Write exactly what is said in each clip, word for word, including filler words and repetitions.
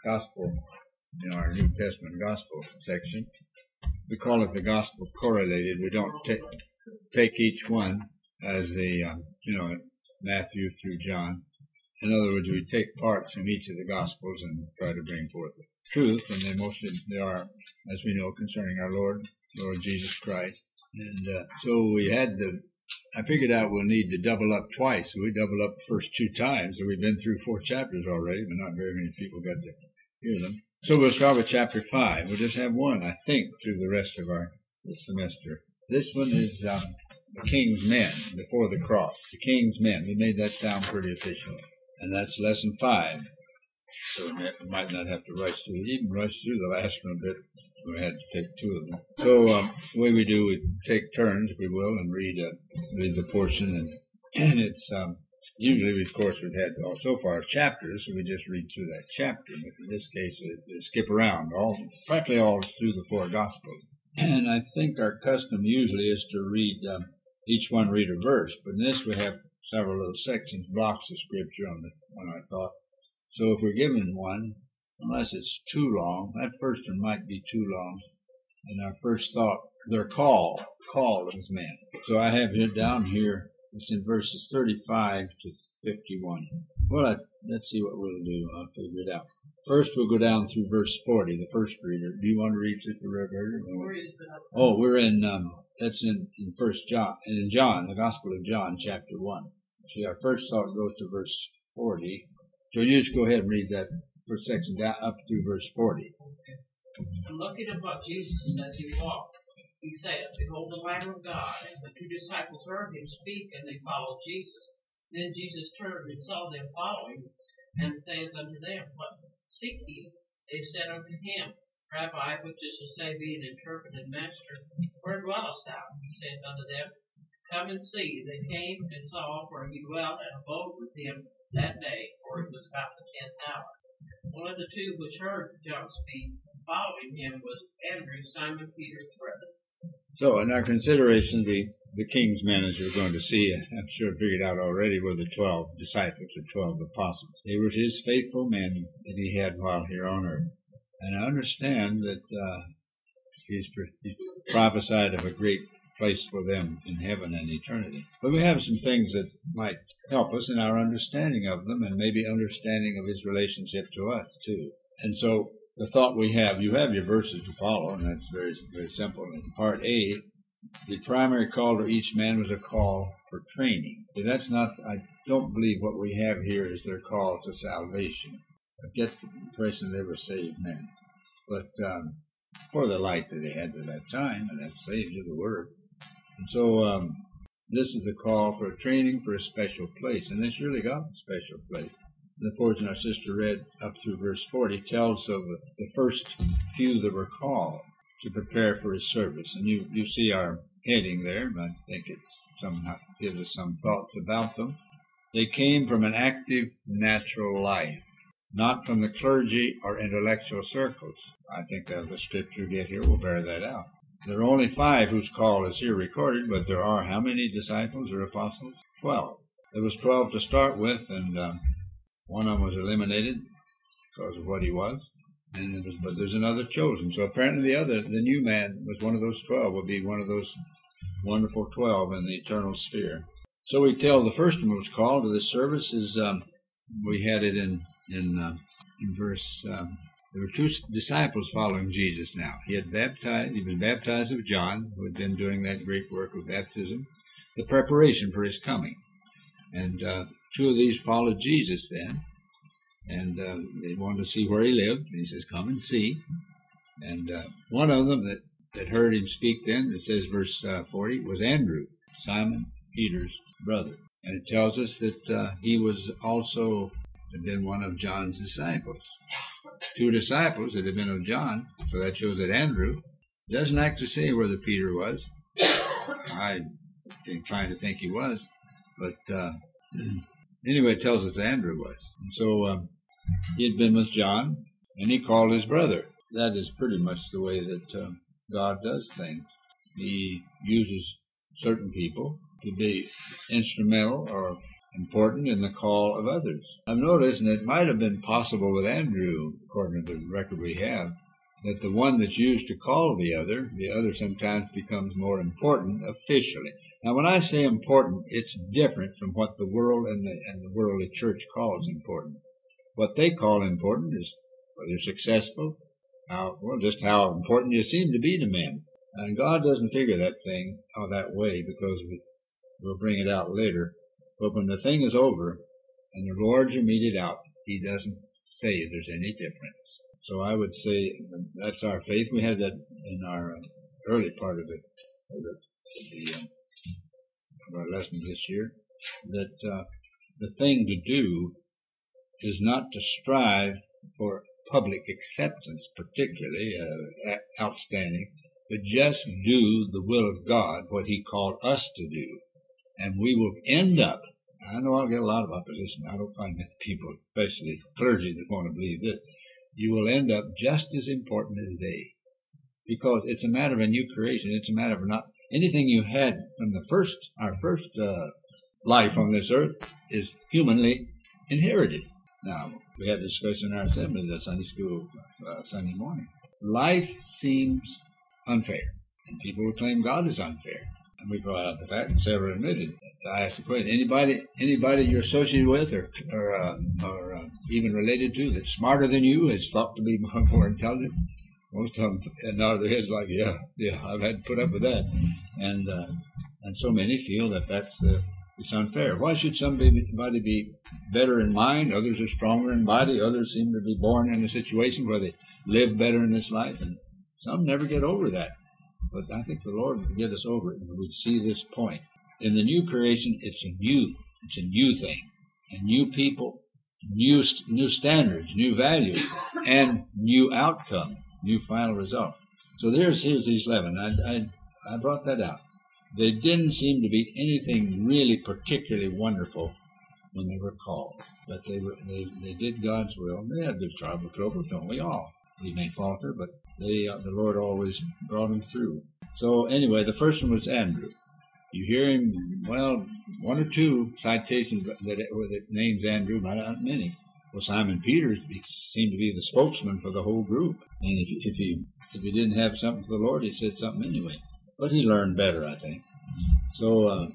gospel, in our New Testament gospel section. We call it the gospel correlated. We don't take take each one as the, um, you know, Matthew through John. In other words, we take parts from each of the gospels and try to bring forth the truth, and they mostly they are, as we know, concerning our Lord, Lord Jesus Christ. And uh, so we had to, I figured out we'll need to double up twice. So we double up the first two times. So we've been through four chapters already, but not very many people got to hear them. So we'll start with chapter five. We'll just have one, I think, through the rest of our semester. This one is um, the King's Men before the cross. The King's Men. We made that sound pretty official. And that's lesson five. So we might not have to rush through it. Even rush through the last one a bit. We had to take two of them. So um, the way we do, we take turns, if we will, and read uh, read the portion. And, and it's um, usually, of course, we've had all, so far chapters, so we just read through that chapter. But in this case, we, we skip around, all practically all through the four Gospels. And I think our custom usually is to read, um, each one read a verse. But in this, we have several little sections, blocks of scripture on the on our thought. So if we're given one, unless it's too long, that first one might be too long. And our first thought, they're called, called as men. So I have it down here, it's in verses thirty-five to fifty-one. Well, I, let's see what we'll do. I'll figure it out. First, we'll go down through verse forty, the first reader. Do you want to read Sister Roberta? Oh, we're in, um, that's in, in First John, in John, the Gospel of John, chapter one. See, our first thought goes to verse forty. So you just go ahead and read that first section down up through verse forty. And looking upon Jesus as he walked, he said, Behold the Lamb of God. And the two disciples heard him speak, and they followed Jesus. Then Jesus turned and saw them following, and saith unto them, What seek ye? They said unto him, Rabbi, which is to say, being interpreted, Master, where dwellest thou? He saith unto them, Come and see. They came and saw where he dwelt, and abode with him that day, for it was about the tenth hour. One of the two which heard John speak, following him, was Andrew, Simon Peter's brother. So, in our consideration, the, the King's Men, as you're going to see, I'm sure figured out already, were the twelve disciples, the twelve apostles. They were his faithful men that he had while here on earth. And I understand that uh, he's, he's prophesied of a great place for them in heaven and eternity. But we have some things that might help us in our understanding of them, and maybe understanding of his relationship to us, too. And so, the thought we have, you have your verses to follow, and that's very, very simple. In part A, the primary call to each man was a call for training. But that's not, I don't believe what we have here is their call to salvation. I get the impression they were saved men. But um, for the light that they had at that time, and that's saved to the word. And so um, this is the call for a training for a special place, and it's really got a special place. The portion our sister read up through verse forty tells of the first few that were called to prepare for his service. And you, you see our heading there, but I think it somehow gives us some thoughts about them. They came from an active, natural life, not from the clergy or intellectual circles. I think that the scripture get here will bear that out. There are only five whose call is here recorded, but there are how many disciples or apostles? Twelve. There was twelve to start with, and um, one of them was eliminated because of what he was. And it was, but there's another chosen. So apparently the other, the new man, was one of those twelve, would be one of those wonderful twelve in the eternal sphere. So we tell the first one was called to this service is, um, we had it in in, uh, in verse. Um, There were two disciples following Jesus now. He had baptized, he'd been baptized of John, who had been doing that great work of baptism, the preparation for his coming. And uh, two of these followed Jesus then, and uh, they wanted to see where he lived. And he says, come and see. And uh, one of them that, that heard him speak then, it says verse uh, forty, was Andrew, Simon Peter's brother. And it tells us that uh, he was also had been one of John's disciples. Two disciples that had been of John, so that shows that Andrew doesn't actually say whether Peter was. I'm trying to think he was, but uh, anyway, it tells us that Andrew was. And so um, he had been with John, and he called his brother. That is pretty much the way that uh, God does things. He uses certain people to be instrumental or important in the call of others. I've noticed, and it might have been possible with Andrew, according to the record we have, that the one that's used to call the other, the other sometimes becomes more important officially. Now, when I say important, it's different from what the world and the, and the worldly church calls important. What they call important is whether you're successful, how, well, just how important you seem to be to men. And God doesn't figure that thing out that way, because we, we'll bring it out later. But when the thing is over and the Lord you meet it out, He doesn't say there's any difference. So I would say that's our faith. We had that in our uh, early part of it, of the, the, uh, of our lesson this year, that uh, the thing to do is not to strive for public acceptance, particularly uh, outstanding, but just do the will of God, what He called us to do. And we will end up, I know I'll get a lot of opposition. I don't find many people, especially clergy, that want to believe this. You will end up just as important as they. Because it's a matter of a new creation. It's a matter of not, anything you had from the first, our first uh, life on this earth is humanly inherited. Now, we had a discussion in our assembly, the Sunday school, uh, Sunday morning. Life seems unfair. And people will claim God is unfair. And we brought out the fact, and several admitted. I asked the question: anybody, anybody you're associated with, or or, uh, or uh, even related to, that's smarter than you, is thought to be more, more intelligent? Most of them nod their heads like, yeah, yeah, I've had to put up with that. And uh, and so many feel that that's uh, it's unfair. Why should somebody be better in mind? Others are stronger in body. Others seem to be born in a situation where they live better in this life, and some never get over that. But I think the Lord will get us over it, and we'd see this point. In the new creation, it's a new, it's a new thing. And new people, new new standards, new values, and new outcome, new final result. So there's, here's these eleven. I, I, I brought that out. They didn't seem to be anything really particularly wonderful when they were called. But they were, they, they did God's will. They had their trouble, trouble, don't we all? We may falter, but they, uh, the Lord always brought them through. So anyway, the first one was Andrew. You hear him, well, one or two citations that, that, that names Andrew, but not many. Well, Simon Peter seemed to be the spokesman for the whole group. And if, if he if he didn't have something for the Lord, he said something anyway. But he learned better, I think. So uh,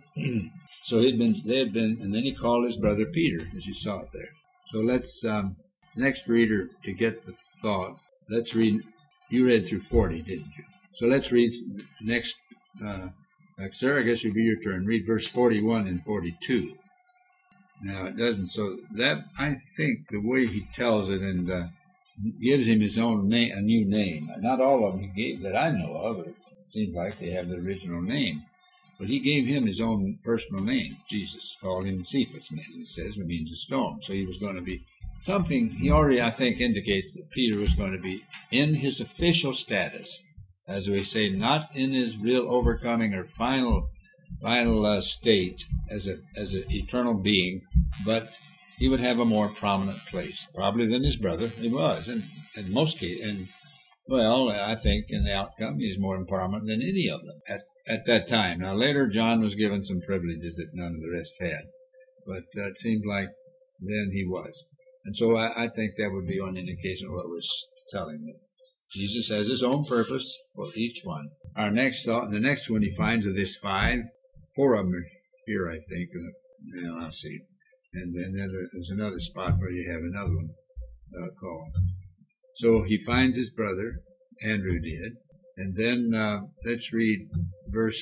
so he'd been, they had been, and then he called his brother Peter, as you saw it there. So let's, um, next reader, to get the thought, let's read, you read through forty, didn't you? So let's read next, uh, sir, I guess it'll be your turn. Read verse forty-one and forty-two. Now, it doesn't, so that, I think, the way he tells it and uh, gives him his own name, a new name. Not all of them he gave that I know of. It seems like they have the original name. But he gave him his own personal name. Jesus called him Cephas, it says, it means a stone. So he was going to be something, he already, I think, indicates that Peter was going to be in his official status, as we say, not in his real overcoming or final final uh, state as a as an eternal being, but he would have a more prominent place, probably than his brother. He was, and in most cases, and well, I think in the outcome, he's more prominent than any of them at at that time. Now, later, John was given some privileges that none of the rest had, but uh, it seemed like then he was. And so I, I think that would be one indication of what we're telling them. Jesus has his own purpose for each one. Our next thought, and the next one he finds of this five, four of them are here, I think. And, you know, I'll see. And then there's another spot where you have another one uh, called. So he finds his brother, Andrew did. And then uh, let's read verse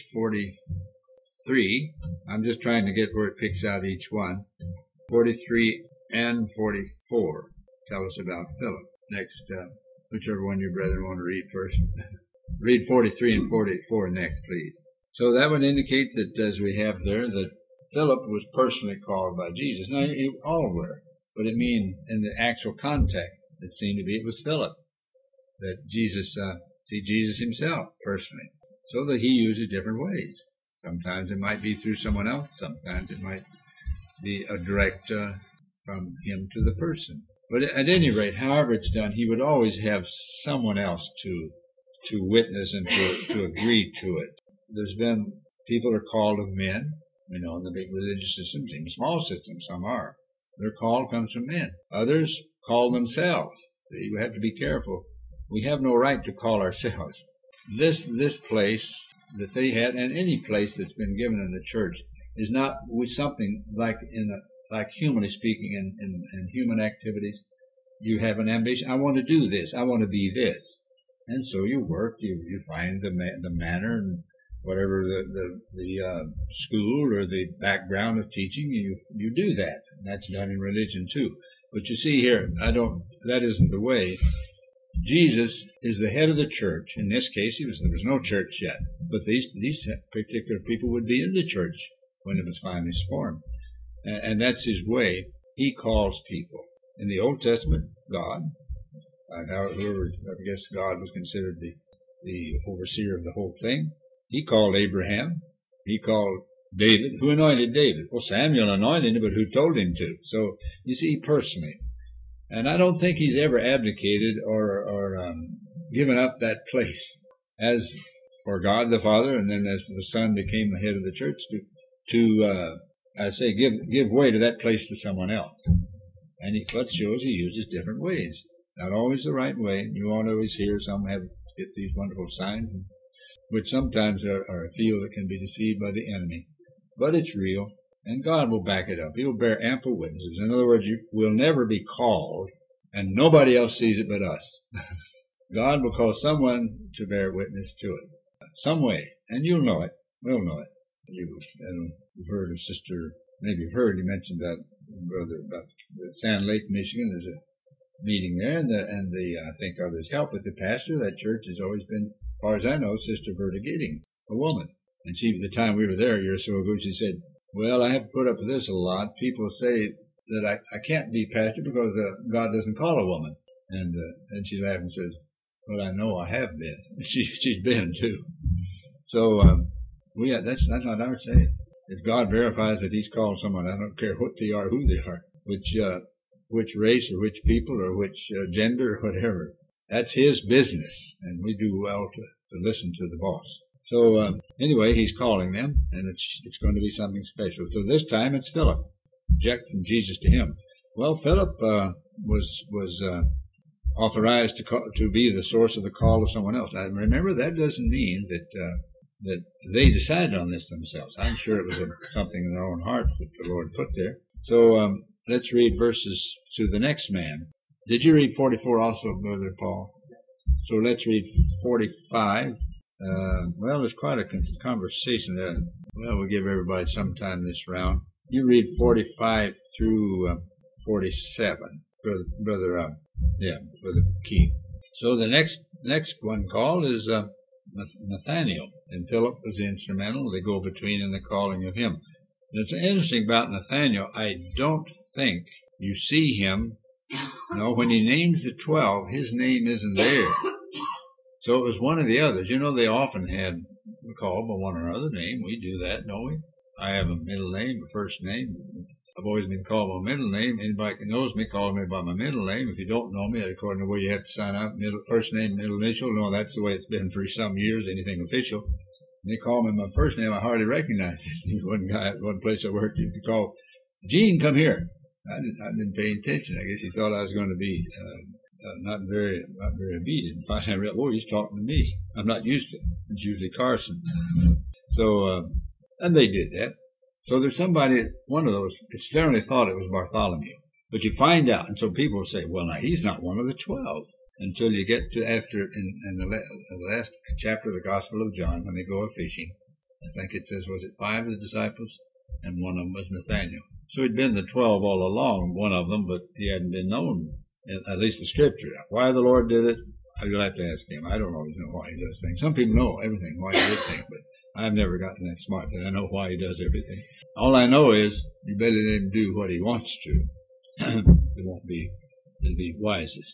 forty-three. I'm just trying to get where it picks out each one. forty-three and forty-four tell us about Philip. Next, uh, whichever one your brethren want to read first. Read forty-three and forty-four next, please. So that would indicate that, as we have there, that Philip was personally called by Jesus. Now, you all were, but it means in the actual context, it seemed to be it was Philip that Jesus, uh, see Jesus himself personally. So that he uses different ways. Sometimes it might be through someone else. Sometimes it might be a direct uh, from him to the person. But at any rate, however it's done, he would always have someone else to to witness and to, to agree to it. There's been, people are called of men, You know, in the big religious systems, even small systems, some are. Their call comes from men. Others call themselves. So you have to be careful. We have no right to call ourselves. This this place that they had, and any place that's been given in the church, is not with something like in a, like humanly speaking, in, in, in human activities. You have an ambition. I want to do this. I want to be this. And so you work. You you find the ma- the manner and whatever the the, the uh, school or the background of teaching. You you do that. And that's done in religion too. But you see here, I don't. That isn't the way. Jesus is the head of the church. In this case, he was, there was no church yet. But these these particular people would be in the church when it was finally formed. And, and that's his way. He calls people. In the Old Testament, God, uh, now whoever, I guess God was considered the, the overseer of the whole thing. He called Abraham. He called David. Who anointed David? Well, Samuel anointed him, but who told him to? So, you see, personally. And I don't think he's ever abdicated or, or um, given up that place as for God the Father, and then as the Son became the head of the church, to, to uh, I say, give give way to that place to someone else. And he, what shows he uses different ways. Not always the right way. You won't always hear some have get these wonderful signs, which sometimes are, are a field that can be deceived by the enemy. But it's real. And God will back it up. He will bear ample witnesses. In other words, you will never be called, and nobody else sees it but us. God will call someone to bear witness to it, some way, and you'll know it. We'll know it. You, you've heard of Sister, maybe you've heard, you mentioned that brother about the Sand Lake, Michigan. There's a meeting there, and the, and the I think others help with the pastor. That church has always been, as far as I know, Sister Berta Giddings, a woman. And she, the time we were there a year or so ago, she said, well, I have to put up with this a lot. People say that I, I can't be pastor because uh, God doesn't call a woman. And uh, and she laughs and says, well, I know I have been. She, she's been, too. So, um, we well, yeah, that's, that's not our saying. If God verifies that he's called someone, I don't care what they are, who they are, which uh, which race or which people or which uh, gender or whatever. That's his business, and we do well to, to listen to the boss. So, uh, anyway, he's calling them, and it's it's going to be something special. So this time it's Philip. Object from Jesus to him. Well, Philip uh, was was uh, authorized to call, to be the source of the call of someone else. Now, remember, that doesn't mean that uh, that they decided on this themselves. I'm sure it was a, something in their own hearts that the Lord put there. So um, let's read verses to the next man. Did you read forty-four also, Brother Paul? So let's read forty-five. Uh, well, there's quite a conversation there. Well, we'll give everybody some time this round. You read forty-five through uh, forty-seven, brother. brother uh, yeah, Brother Key. So the next next one called is uh, Nathaniel, and Philip was instrumental. They go between in the calling of him. And it's interesting about Nathaniel. I don't think you see him. No, when he names the twelve, his name isn't there. So it was one of the others. You know, they often had called by one or other name. We do that, don't we? I have a middle name, a first name. I've always been called by my middle name. Anybody who knows me calls me by my middle name. If you don't know me, according to the way you have to sign up, middle, first name, middle initial. No, that's the way it's been for some years, anything official. They call me my first name. I hardly recognize it. One guy at one place I worked, he called, Gene, come here. I didn't, I didn't pay attention. I guess he thought I was going to be uh, uh, not very not very obedient. Finally, I realized, oh, he's talking to me. I'm not used to it. It's usually Carson. So, uh, and they did that. So there's somebody, one of those, it's generally thought it was Bartholomew. But you find out, and so people say, well, now, he's not one of the twelve. Until you get to after, in, in the, the last chapter of the Gospel of John, when they go a-fishing, I think it says, was it five of the disciples? And one of them was Nathaniel. So he'd been the twelve all along, one of them, but he hadn't been known, at least the Scripture. Why the Lord did it, I'd have to ask him. I don't always know why he does things. Some people know everything, why he did things, but I've never gotten that smart that I know why he does everything. All I know is, you better let him do what he wants to. It won't be, it'll be wisest.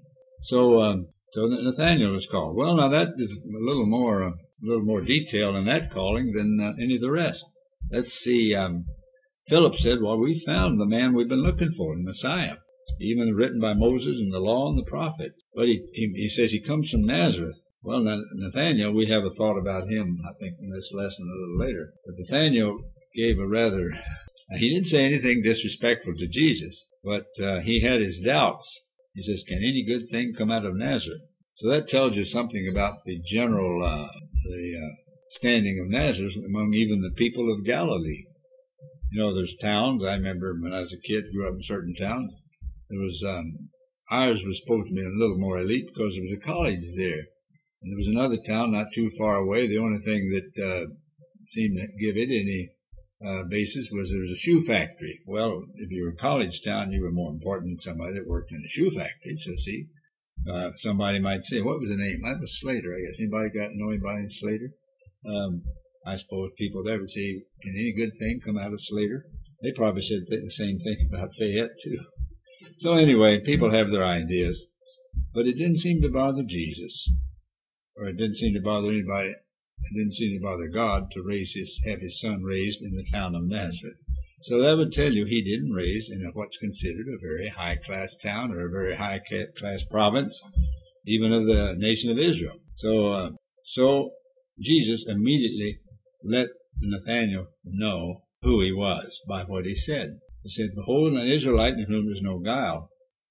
So, um, so Nathaniel was called. Well, now that is a little more, uh, a little more detail in that calling than uh, any of the rest. Let's see. Um, Philip said, "Well, we found the man we've been looking for, the Messiah, even written by Moses and the Law and the Prophets." But he, he, he says he comes from Nazareth. Well, Nathaniel, we have a thought about him, I think, in this lesson a little later. But Nathaniel gave a rather, he didn't say anything disrespectful to Jesus, but uh, he had his doubts. He says, can any good thing come out of Nazareth? So that tells you something about the general, uh, the uh, standing of Nazareth among even the people of Galilee. You know, there's towns. I remember when I was a kid, grew up in a certain town. There was, um, ours was supposed to be a little more elite because there was a college there. And there was another town not too far away. The only thing that uh, seemed to give it any uh, basis was there was a shoe factory. Well, if you were a college town, you were more important than somebody that worked in a shoe factory. So see, uh, somebody might say, what was the name? That was Slater, I guess. Anybody got know anybody in Slater? Um, I suppose people there would say, can any good thing come out of Slater? They probably said the same thing about Fayette, too. So anyway, people have their ideas. But it didn't seem to bother Jesus, or it didn't seem to bother anybody. It didn't seem to bother God to raise his, have his son raised in the town of Nazareth. So that would tell you he didn't raise in what's considered a very high-class town or a very high-class province, even of the nation of Israel. So, uh, so Jesus immediately let Nathanael know who he was by what he said. He said, behold, an Israelite in whom is no guile.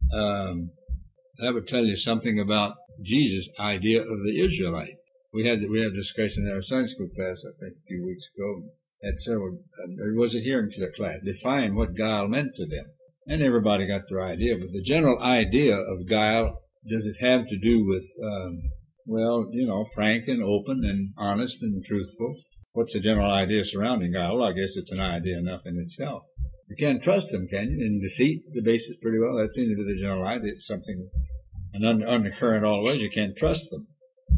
Um, that would tell you something about Jesus' idea of the Israelite. We had we had a discussion in our Sunday school class, I think, a few weeks ago. Had several, there was a hearing to the class, define what guile meant to them. And everybody got their idea. But the general idea of guile, does it have to do with, um, well, you know, frank and open and honest and truthful? What's the general idea surrounding guile? Well, I guess it's an idea enough in itself. You can't trust them, can you? In deceit, the basis pretty well. That seems to be the general idea. It's something, an under, undercurrent all the way. You can't trust them.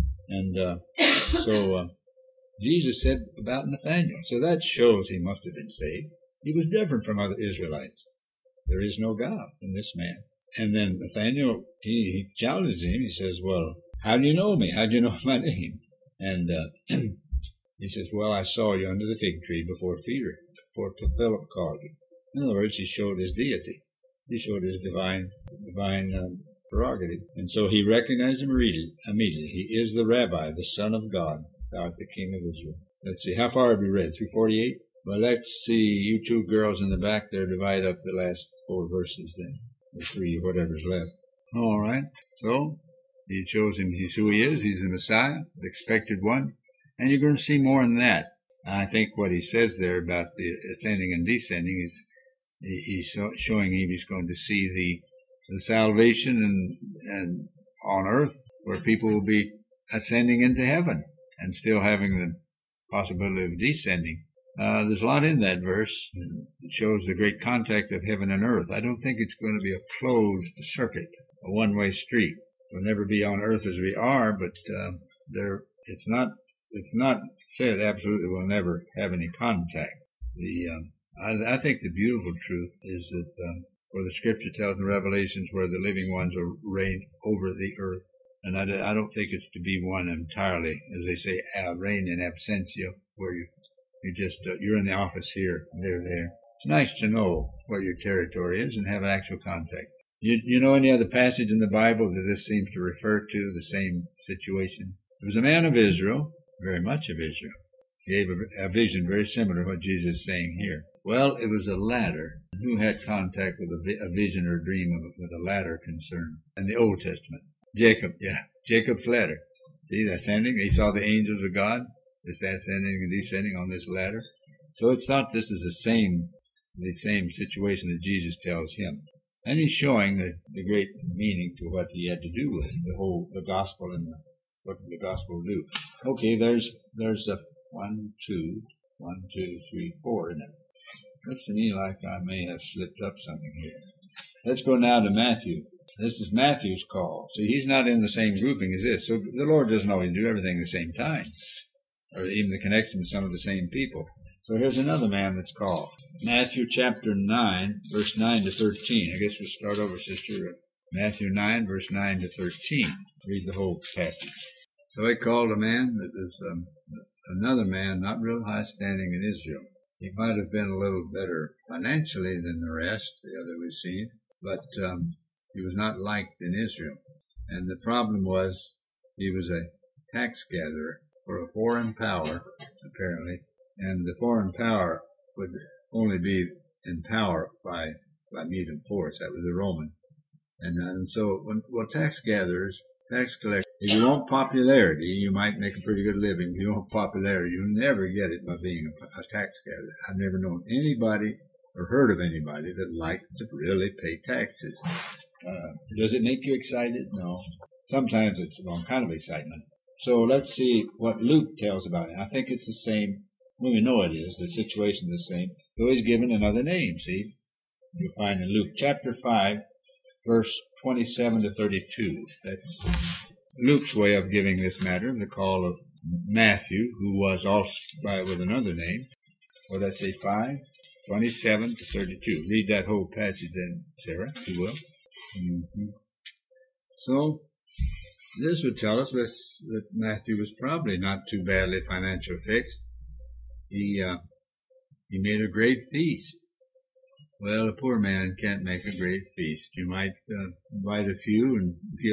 And uh, so uh, Jesus said about Nathanael. So that shows he must have been saved. He was different from other Israelites. There is no God in this man. And then Nathanael, he, he challenges him. He says, well, how do you know me? How do you know my name? And uh, he says, well, I saw you under the fig tree before Peter, before Philip called you. In other words, he showed his deity. He showed his divine, divine um, prerogative. And so he recognized him immediately. He is the Rabbi, the Son of God, God, the King of Israel. Let's see, how far have we read? through forty-eight? Well, let's see, you two girls in the back there, divide up the last four verses then, or three, whatever's left. All right, so he shows him he's who he is. He's the Messiah, the expected one. And you're going to see more than that. I think what he says there about the ascending and descending is he's showing him he's going to see the the salvation and, and on earth where people will be ascending into heaven and still having the possibility of descending. Uh, there's a lot in that verse. It shows the great contact of heaven and earth. I don't think it's going to be a closed circuit, a one-way street. We'll never be on earth as we are, but uh, there it's not it's not said absolutely we'll never have any contact. The um, I, I think the beautiful truth is that um, where the Scripture tells in Revelations where the living ones are reigned over the earth. And I, I don't think it's to be one entirely, as they say, uh, reign in absentia, where you you just uh, you're in the office here, and they're there. It's nice to know where your territory is and have actual contact. You you know any other passage in the Bible that this seems to refer to the same situation? There was a man of Israel, very much of Israel, gave a, a vision very similar to what Jesus is saying here. Well, it was a ladder. Who had contact with a, vi- a vision or dream of, with a ladder concern in the Old Testament? Jacob, yeah. Jacob's ladder. See, the ascending. He saw the angels of God, this ascending and descending on this ladder. So it's not this is the same, the same situation that Jesus tells him. And he's showing the, the great meaning to what he had to do with the whole, the gospel and the, what the gospel will do. Okay, there's, there's a one, two, one, two, three, four in it. Looks to me like I may have slipped up something here. Let's go now to Matthew. This is Matthew's call. See, he's not in the same grouping as this. So the Lord doesn't always do everything at the same time, or even the connection with some of the same people. So here's another man that's called. Matthew chapter nine, verse nine to thirteen. I guess we'll start over, sister. Matthew nine, verse nine to thirteen. Read the whole passage. So he called a man that was um, another man not real high standing in Israel. He might have been a little better financially than the rest, the other we've seen, but um, he was not liked in Israel. And the problem was he was a tax gatherer for a foreign power, apparently. And the foreign power would only be in power by, by meat and force. That was the Roman. And, and so, when, well, tax gatherers, tax collectors, if you want popularity, you might make a pretty good living. If you want popularity, you'll never get it by being a, a tax gatherer. I've never known anybody or heard of anybody that liked to really pay taxes. Uh, does it make you excited? No. Sometimes it's the wrong kind of excitement. So let's see what Luke tells about it. I think it's the same. Well, we know it is. The situation's the same. Though he's given another name, see? You'll find in Luke chapter five, verse twenty-seven to thirty-two. That's Luke's way of giving this matter, the call of Matthew, who was also by with another name. What did I say, five? twenty-seven to thirty-two. Read that whole passage then, Sarah, if you will. Mm-hmm. So, this would tell us that Matthew was probably not too badly financially fixed. He, uh, he made a great feast. Well, a poor man can't make a great feast. You might uh, invite a few and give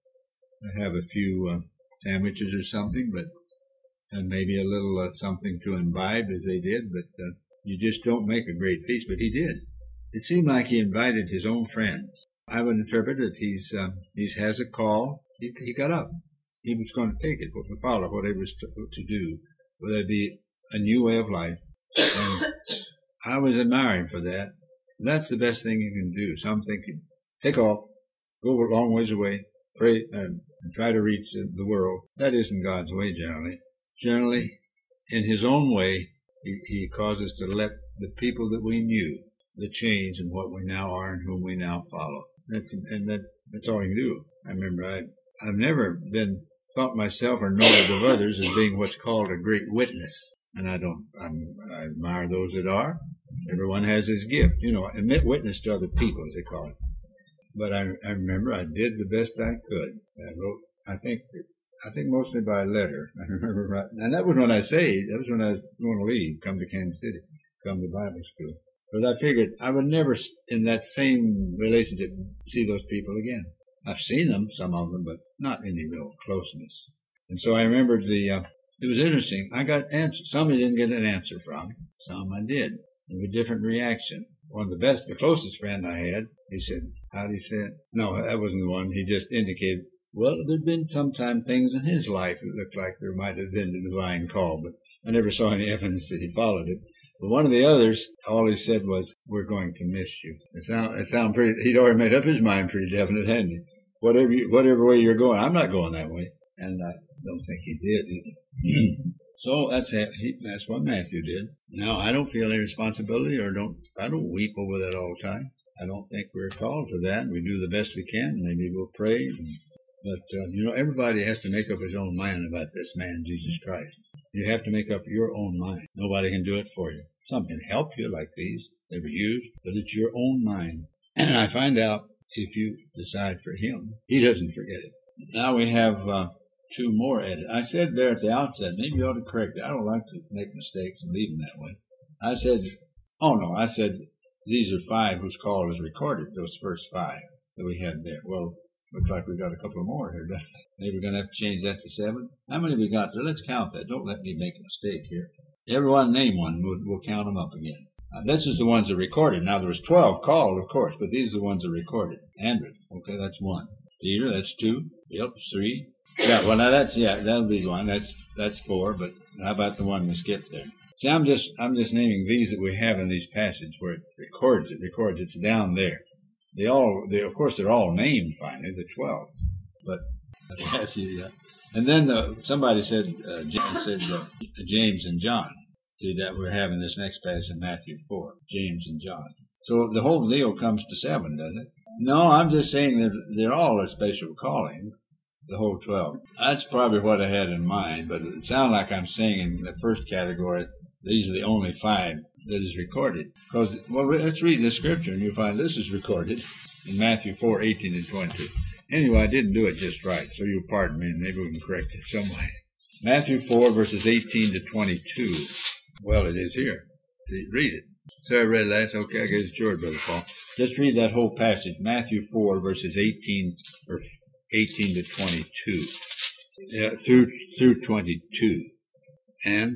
a, have a few uh, sandwiches or something, but and maybe a little uh, something to imbibe as they did, but uh, you just don't make a great feast. But he did. It seemed like he invited his own friends. I would interpret that he's um, he has a call. He, he got up. He was going to take it, to follow what he was to, to do, whether it be a new way of life. And I was admiring for that. That's the best thing you can do. Some think you take off, go a long ways away, pray, and, and try to reach the world. That isn't God's way generally. Generally, in his own way, he, he causes to let the people that we knew, the change in what we now are and whom we now follow. That's and that's that's all you can do. I remember I I've never been thought myself or noted of others as being what's called a great witness, and I don't. I'm, I admire those that are. Everyone has his gift, you know. Admit witness to other people, as they call it. But I I remember I did the best I could. I wrote. I think I think mostly by letter. I remember writing, and that was when I saved. That was when I was going to leave, come to Kansas City, come to Bible school. Because I figured I would never, in that same relationship, see those people again. I've seen them, some of them, but not any real closeness. And so I remembered the, uh, it was interesting. I got answers. Some I didn't get an answer from. Some I did. There was a different reaction. One of the best, the closest friend I had, he said, how did he say it? No, that wasn't the one. He just indicated, well, there'd been sometime things in his life that looked like there might have been a divine call, but I never saw any evidence that he followed it. But one of the others, all he said was, we're going to miss you. It sound, it sound pretty, he'd already made up his mind pretty definite, hadn't he? Whatever you, whatever way you're going, I'm not going that way. And I don't think he did either. So that's it. He, that's what Matthew did. Now, I don't feel any responsibility or don't, I don't weep over that all the time. I don't think we're called for that. We do the best we can. Maybe we'll pray. And, but, uh, you know, everybody has to make up his own mind about this man, Jesus Christ. You have to make up your own mind. Nobody can do it for you. Some can help you like these. They were used, but it's your own mind. And I find out if you decide for him, he doesn't forget it. Now we have uh, two more edits. I said there at the outset, maybe you ought to correct it. I don't like to make mistakes and leave them that way. I said, oh no, I said these are five whose call is recorded, those first five that we had there. Well, looks like we've got a couple more here. Maybe we're going to have to change that to seven. How many we got there? Let's count that. Don't let me make a mistake here. Everyone name one. We'll, we'll count them up again. Uh, this is the ones that are recorded. Now, there was twelve called, of course, but these are the ones that are recorded. Andrew, okay, that's one. Peter, that's two. Yep, three. Yeah, well, now that's, yeah, that'll be one. That's that's four, but how about the one we skipped there? See, I'm just, I'm just naming these that we have in these passages where it records it, records it's down there. They all, they, of course, they're all named finally, the twelve. But, that's, yeah. And then the, somebody said, uh, James said uh, James and John. See that we're having this next passage in Matthew four, James and John. So the whole deal comes to seven, doesn't it? No, I'm just saying that they're all a special calling, the whole twelve. That's probably what I had in mind, but it sounds like I'm saying in the first category, these are the only five that is recorded. Because, well, let's read the scripture and you'll find this is recorded in Matthew four, eighteen and twenty-two. Anyway, I didn't do it just right, so you'll pardon me, and maybe we can correct it some way. Matthew four, verses eighteen to twenty-two. Well, it is here. See, read it. So I read that. Okay, I guess it's yours, Brother Paul. Just read that whole passage, Matthew four, verses eighteen or eighteen to twenty-two, yeah, through through twenty-two. And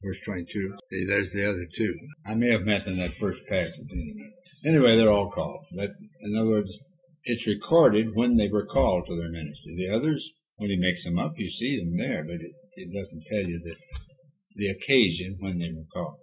verse twenty-two. See, there's the other two. I may have meant in that first passage. Anyway, they're all called. That, in other words, it's recorded when they were called to their ministry. The others, when he makes them up, you see them there, but it, it doesn't tell you that the occasion when they were called.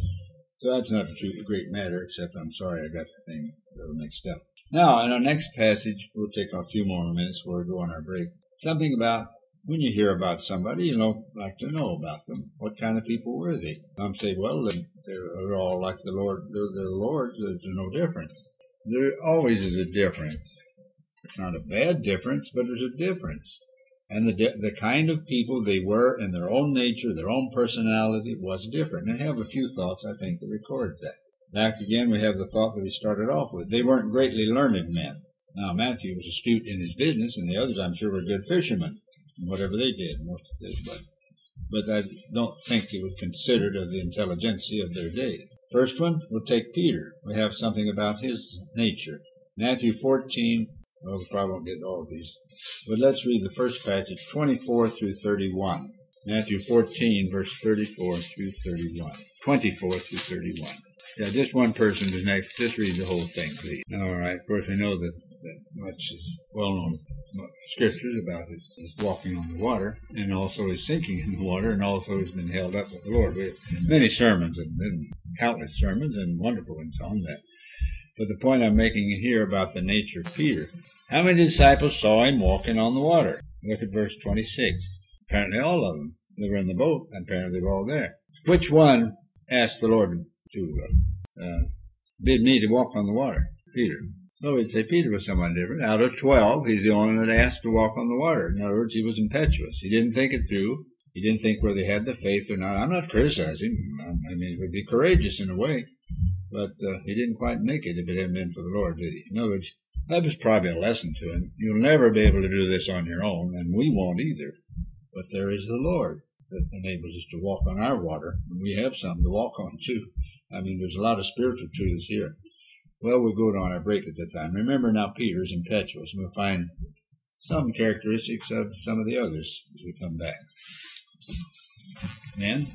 So that's not a great matter, except I'm sorry I got the thing a little mixed up. Now, in our next passage, we'll take a few more minutes before we go on our break. Something about when you hear about somebody, you know, like to know about them. What kind of people were they? Some say, well, they're all like the Lord. They're the Lord. There's no difference. There always is a difference. It's not a bad difference, but there's a difference. And the the kind of people they were in their own nature, their own personality was different. And I have a few thoughts, I think, that records that. Back again, we have the thought that we started off with. They weren't greatly learned men. Now, Matthew was astute in his business, and the others, I'm sure, were good fishermen, whatever they did, most of this. But, but I don't think they were considered of the intelligentsia of their day. First one, we'll take Peter. We have something about his nature. Matthew fourteen, well, we probably won't get all of these. But let's read the first passage, twenty-four through thirty-one. Matthew fourteen, verse thirty-four through thirty-one. twenty-four through thirty-one. Yeah, just one person is next. Just read the whole thing, please. All right. Of course, we know that, that much is well-known scriptures about his, his walking on the water, and also his sinking in the water, and also he's been held up with the Lord. We have many sermons, and, and countless sermons, and wonderful ones on that. But the point I'm making here about the nature of Peter. How many disciples saw him walking on the water? Look at verse twenty-six. Apparently all of them. They were in the boat, and apparently they were all there. Which one asked the Lord to uh, bid me to walk on the water? Peter. So we'd say Peter was someone different. Out of twelve, he's the only one that asked to walk on the water. In other words, he was impetuous. He didn't think it through. He didn't think whether they had the faith or not. I'm not criticizing. I mean, it would be courageous in a way. But uh, he didn't quite make it if it hadn't been for the Lord, did he? In other words, that was probably a lesson to him. You'll never be able to do this on your own, and we won't either. But there is the Lord that enables us to walk on our water, and we have something to walk on, too. I mean, there's a lot of spiritual truths here. Well, we'll go on our break at that time. Remember now, Peter's impetuous, and we'll find some characteristics of some of the others as we come back. And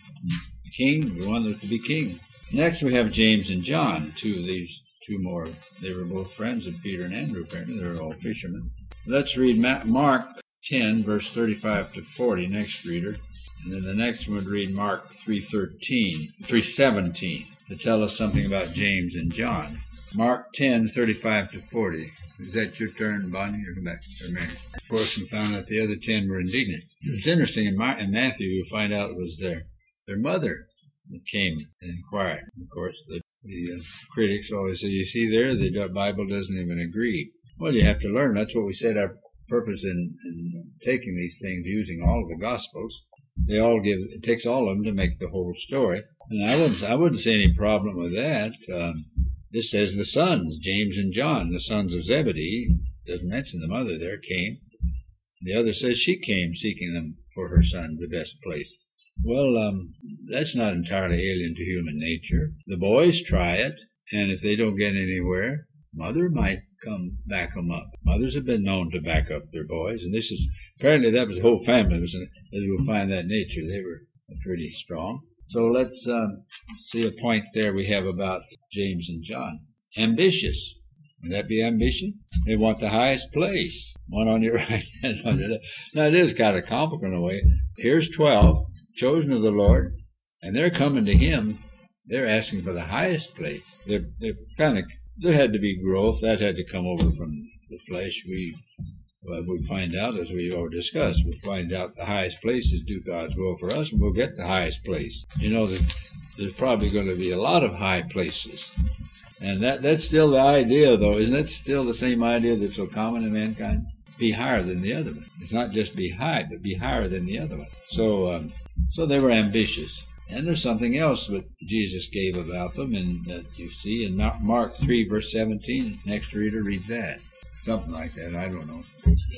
the king, the one that's to be king. Next, we have James and John, two of these, two more. They were both friends of Peter and Andrew, apparently. They were all fishermen. Let's read Mark ten, verse thirty-five to forty, next reader. And then the next one would read Mark three thirteen, three seventeen, to tell us something about James and John. Mark ten, thirty-five to forty. Is that your turn, Bonnie, or come back to Mary? Of course, we found out the other ten were indignant. It's interesting, in, Mar- in Matthew, you find out it was their, their mother that came and inquired. Of course, the, the uh, critics always say, you see there, the Bible doesn't even agree. Well, you have to learn. That's what we said our purpose in, in taking these things, using all of the Gospels. They all give, it takes all of them to make the whole story. And I wouldn't, I wouldn't see any problem with that. Um, this says the sons, James and John, the sons of Zebedee. Doesn't mention the mother there, came. The other says she came seeking them for her son, the best place. Well, um, that's not entirely alien to human nature. The boys try it, and if they don't get anywhere, mother might come back them up. Mothers have been known to back up their boys, and this is, apparently that was the whole family, was, as we'll find that nature, they were pretty strong. So let's um, see a point there we have about James and John. Ambitious. Would that be ambition? They want the highest place. One on your right hand, on your left. Now, it is kind of comical in a way. Here's twelve, chosen of the Lord, and they're coming to him. They're asking for the highest place. They're, they're kind of, there had to be growth. That had to come over from the flesh. We well, we'll find out, as we already discussed, we'll find out the highest place is do God's will for us, and we'll get the highest place. You know, that there's probably going to be a lot of high places. And that that's still the idea, though. Isn't it still the same idea that's so common in mankind? Be higher than the other one. It's not just be high, but be higher than the other one. So, um, so they were ambitious. And there's something else that Jesus gave about them, and that you see in Mark three, verse seventeen. Next reader, read that. Something like that. I don't know.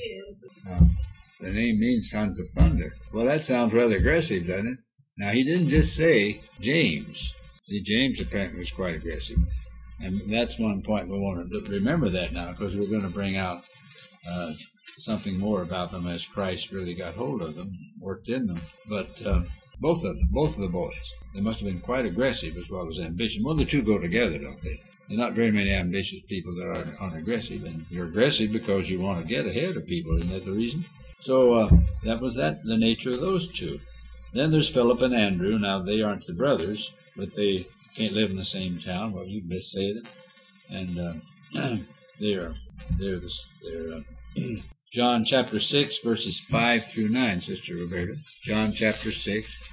Uh, the name means sons of thunder. Well, that sounds rather aggressive, doesn't it? Now, he didn't just say James. See, James apparently was quite aggressive. And that's one point we want to remember that now, because we're going to bring out uh, something more about them as Christ really got hold of them, worked in them. But uh, Both of them, both of the boys. They must have been quite aggressive as well as ambitious. Well, the two go together, don't they? There are not very many ambitious people that aren't, aren't aggressive. And you're aggressive because you want to get ahead of people. Isn't that the reason? So uh, that was that the nature of those two. Then there's Philip and Andrew. Now, they aren't the brothers, but they can't live in the same town. Well, you best say that. And uh, they're, they're, the, they're uh, John chapter six, verses five through nine, Sister Roberta. John chapter six.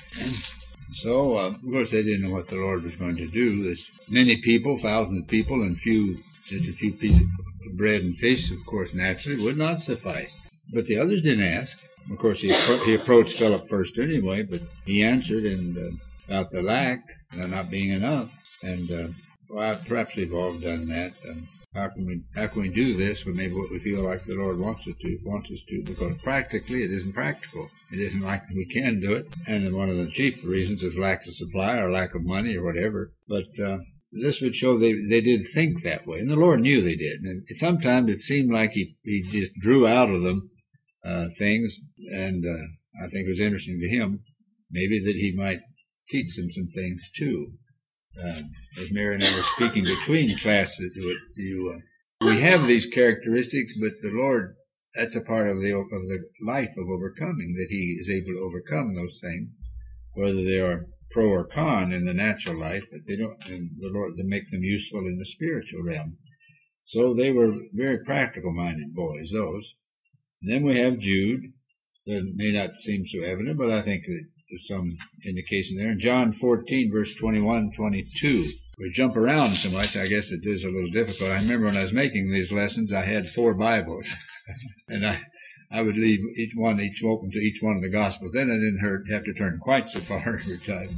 So, uh, of course, they didn't know what the Lord was going to do. There's many people, thousands of people, and few, just a few pieces of bread and fish, of course, naturally, would not suffice. But the others didn't ask. Of course, he, he approached Philip first anyway, but he answered and uh, about the lack, uh, not being enough. And uh, well, perhaps we've all done that. Um, how can we how can we do this when maybe what we feel like the Lord wants us to wants us to? Because practically, it isn't practical. It isn't like we can do it. And one of the chief reasons is lack of supply or lack of money or whatever. But uh, this would show they they did think that way, and the Lord knew they did. And it, sometimes it seemed like he he just drew out of them uh, things, and uh, I think it was interesting to him maybe that he might teach them some things too. Uh, as Mary and I were speaking between classes, you, uh, we have these characteristics, but the Lord, that's a part of the of the life of overcoming, that He is able to overcome those things, whether they are pro or con in the natural life, but they don't, and the Lord, to make them useful in the spiritual realm. So they were very practical-minded boys, those. And then we have Jude. That may not seem so evident, but I think that there's some indication there. In John fourteen, verse twenty-one, twenty-two, we jump around so much, I guess it is a little difficult. I remember when I was making these lessons, I had four Bibles, and I I would leave each one, each open to each one of the Gospels. Then I didn't hurt, have to turn quite so far every time.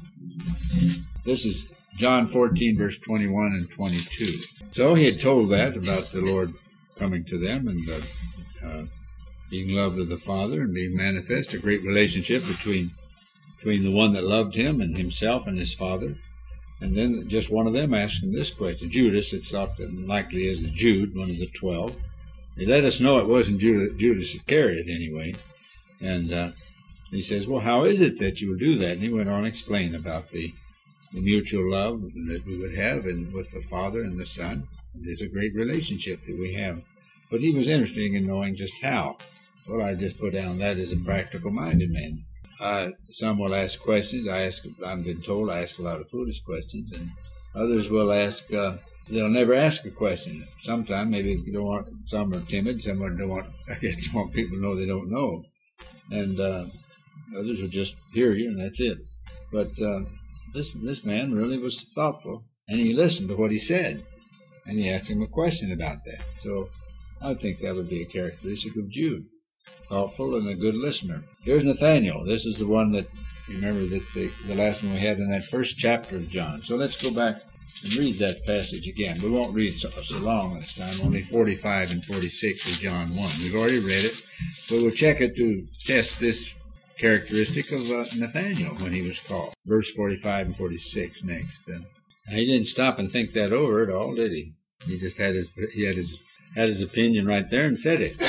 This is John fourteen, verse twenty-one and twenty-two. So he had told that about the Lord coming to them and uh, uh, being loved of the Father and being manifest, a great relationship between between the one that loved him and himself and his Father. And then just one of them asked him this question. Judas, it's thought that likely as the Jude, one of the twelve. He let us know it wasn't Judas, Judas Iscariot anyway. And uh, he says, well, how is it that you would do that? And he went on to explain about the, the mutual love that we would have and with the Father and the Son. There's a great relationship that we have. But he was interested in knowing just how. Well, I just put down that as a practical-minded man. Uh, some will ask questions. I ask, I've been told I ask a lot of foolish questions, and others will ask, uh, they'll never ask a question. Sometimes maybe you don't want, some are timid, some don't want, I guess don't want people to know they don't know. And, uh, others will just hear you and that's it. But, uh, this, this man really was thoughtful, and he listened to what he said, and he asked him a question about that. So, I think that would be a characteristic of Jude. Thoughtful and a good listener. Here's Nathaniel. This is the one that, remember that the, the last one we had in that first chapter of John. So let's go back and read that passage again. We won't read so, so long this time, only forty-five and forty-six of John one. We've already read it, but we'll check it to test this characteristic of uh, Nathaniel when he was called. Verse forty-five and forty-six next. Uh, he didn't stop and think that over at all, did he? He just had his, he had his, had his opinion right there and said it.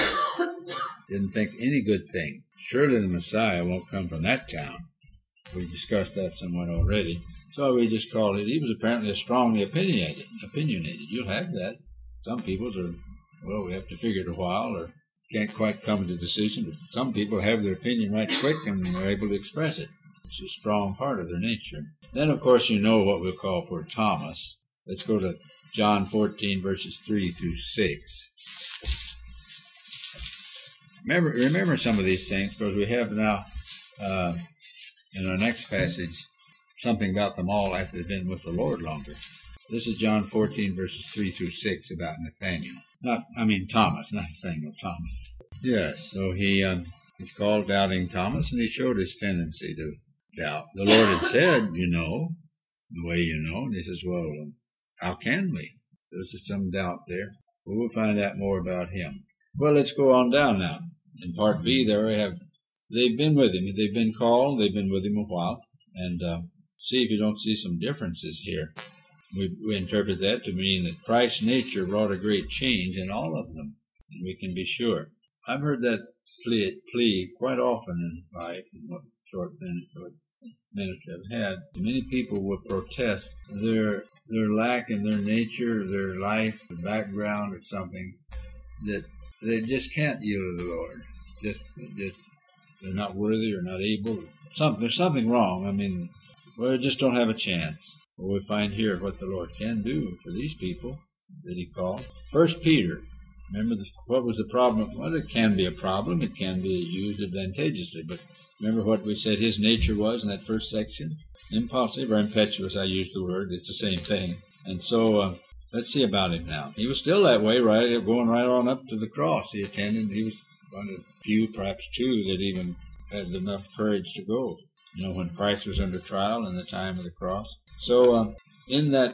Didn't think any good thing. Surely the Messiah won't come from that town. We discussed that somewhat already. So we just called it, he was apparently strongly opinionated. Opinionated. You'll have that. Some people are, well, we have to figure it a while or can't quite come to a decision. But some people have their opinion right quick and are able to express it. It's a strong part of their nature. Then, of course, you know what we'll call for Thomas. Let's go to John fourteen, verses three through six. Remember, remember some of these things, because we have now, uh, in our next passage, something about them all after they've been with the Lord longer. This is John fourteen, verses three through six, about Nathaniel. Not, I mean Thomas, not Nathaniel, Thomas. Yes, so he um, he's called Doubting Thomas, and he showed his tendency to doubt. The Lord had said, you know, the way you know, and he says, well, um, how can we? There's some doubt there. But we'll find out more about him. Well, let's go on down now. In part B, there we have, they've been with him. They've been called. They've been with him a while. And uh, see if you don't see some differences here. We, we interpret that to mean that Christ's nature brought a great change in all of them. And we can be sure. I've heard that plea, plea quite often in life, in what short minutes. ministry I've had, many people will protest their their lack in their nature, their life, their background, or something that they just can't yield to the Lord. Just, just they're not worthy or not able. Something there's something wrong. I mean, well, they just don't have a chance. Well, we find here what the Lord can do for these people that He called. First Peter. Remember, this, what was the problem? Well, it can be a problem. It can be used advantageously. But remember what we said His nature was in that first section? Impulsive or impetuous, I used the word. It's the same thing. And so, uh, let's see about Him now. He was still that way, right? Going right on up to the cross. He attended. He was one of the few, perhaps two, that even had enough courage to go. You know, when Christ was under trial in the time of the cross. So, uh, in that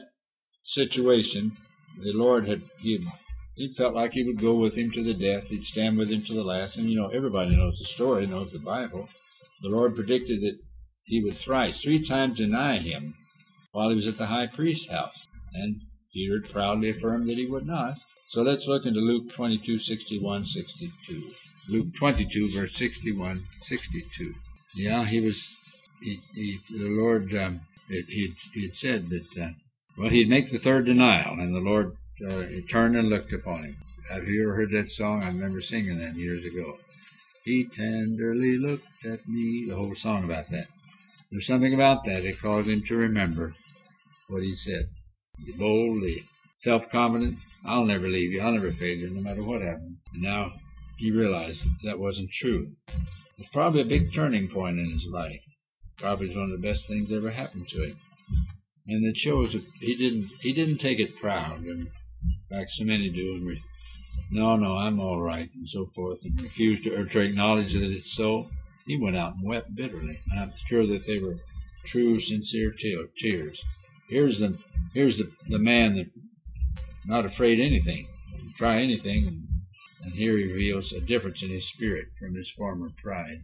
situation, the Lord had, he had He felt like He would go with Him to the death. He'd stand with Him to the last. And, you know, everybody knows the story, knows the Bible. The Lord predicted that He would thrice, three times deny Him while He was at the high priest's house. And Peter proudly affirmed that He would not. So let's look into Luke twenty-two, sixty-one, sixty-two. Luke twenty-two, verse sixty-one, sixty-two. Yeah, He was, he, he, the Lord, um, he had said that, uh, well, He'd make the third denial, and the Lord Uh, he turned and looked upon Him. Have you ever heard that song? I remember singing that years ago. He tenderly looked at me. The whole song about that. There's something about that. It caused him to remember what He said. Be boldly, self-confident. I'll never leave you. I'll never fail you, no matter what happens. And now he realized that, that wasn't true. It's probably a big turning point in his life. Probably one of the best things that ever happened to him. And it shows that he didn't he didn't take it proud and like so many do, and re- no, no, I'm all right, and so forth, and refused to, or to acknowledge that it's so. He went out and wept bitterly. And I'm sure that they were true, sincere te- tears. Here's the here's the, the man that not afraid of anything, try anything, and, and here he reveals a difference in his spirit from his former pride.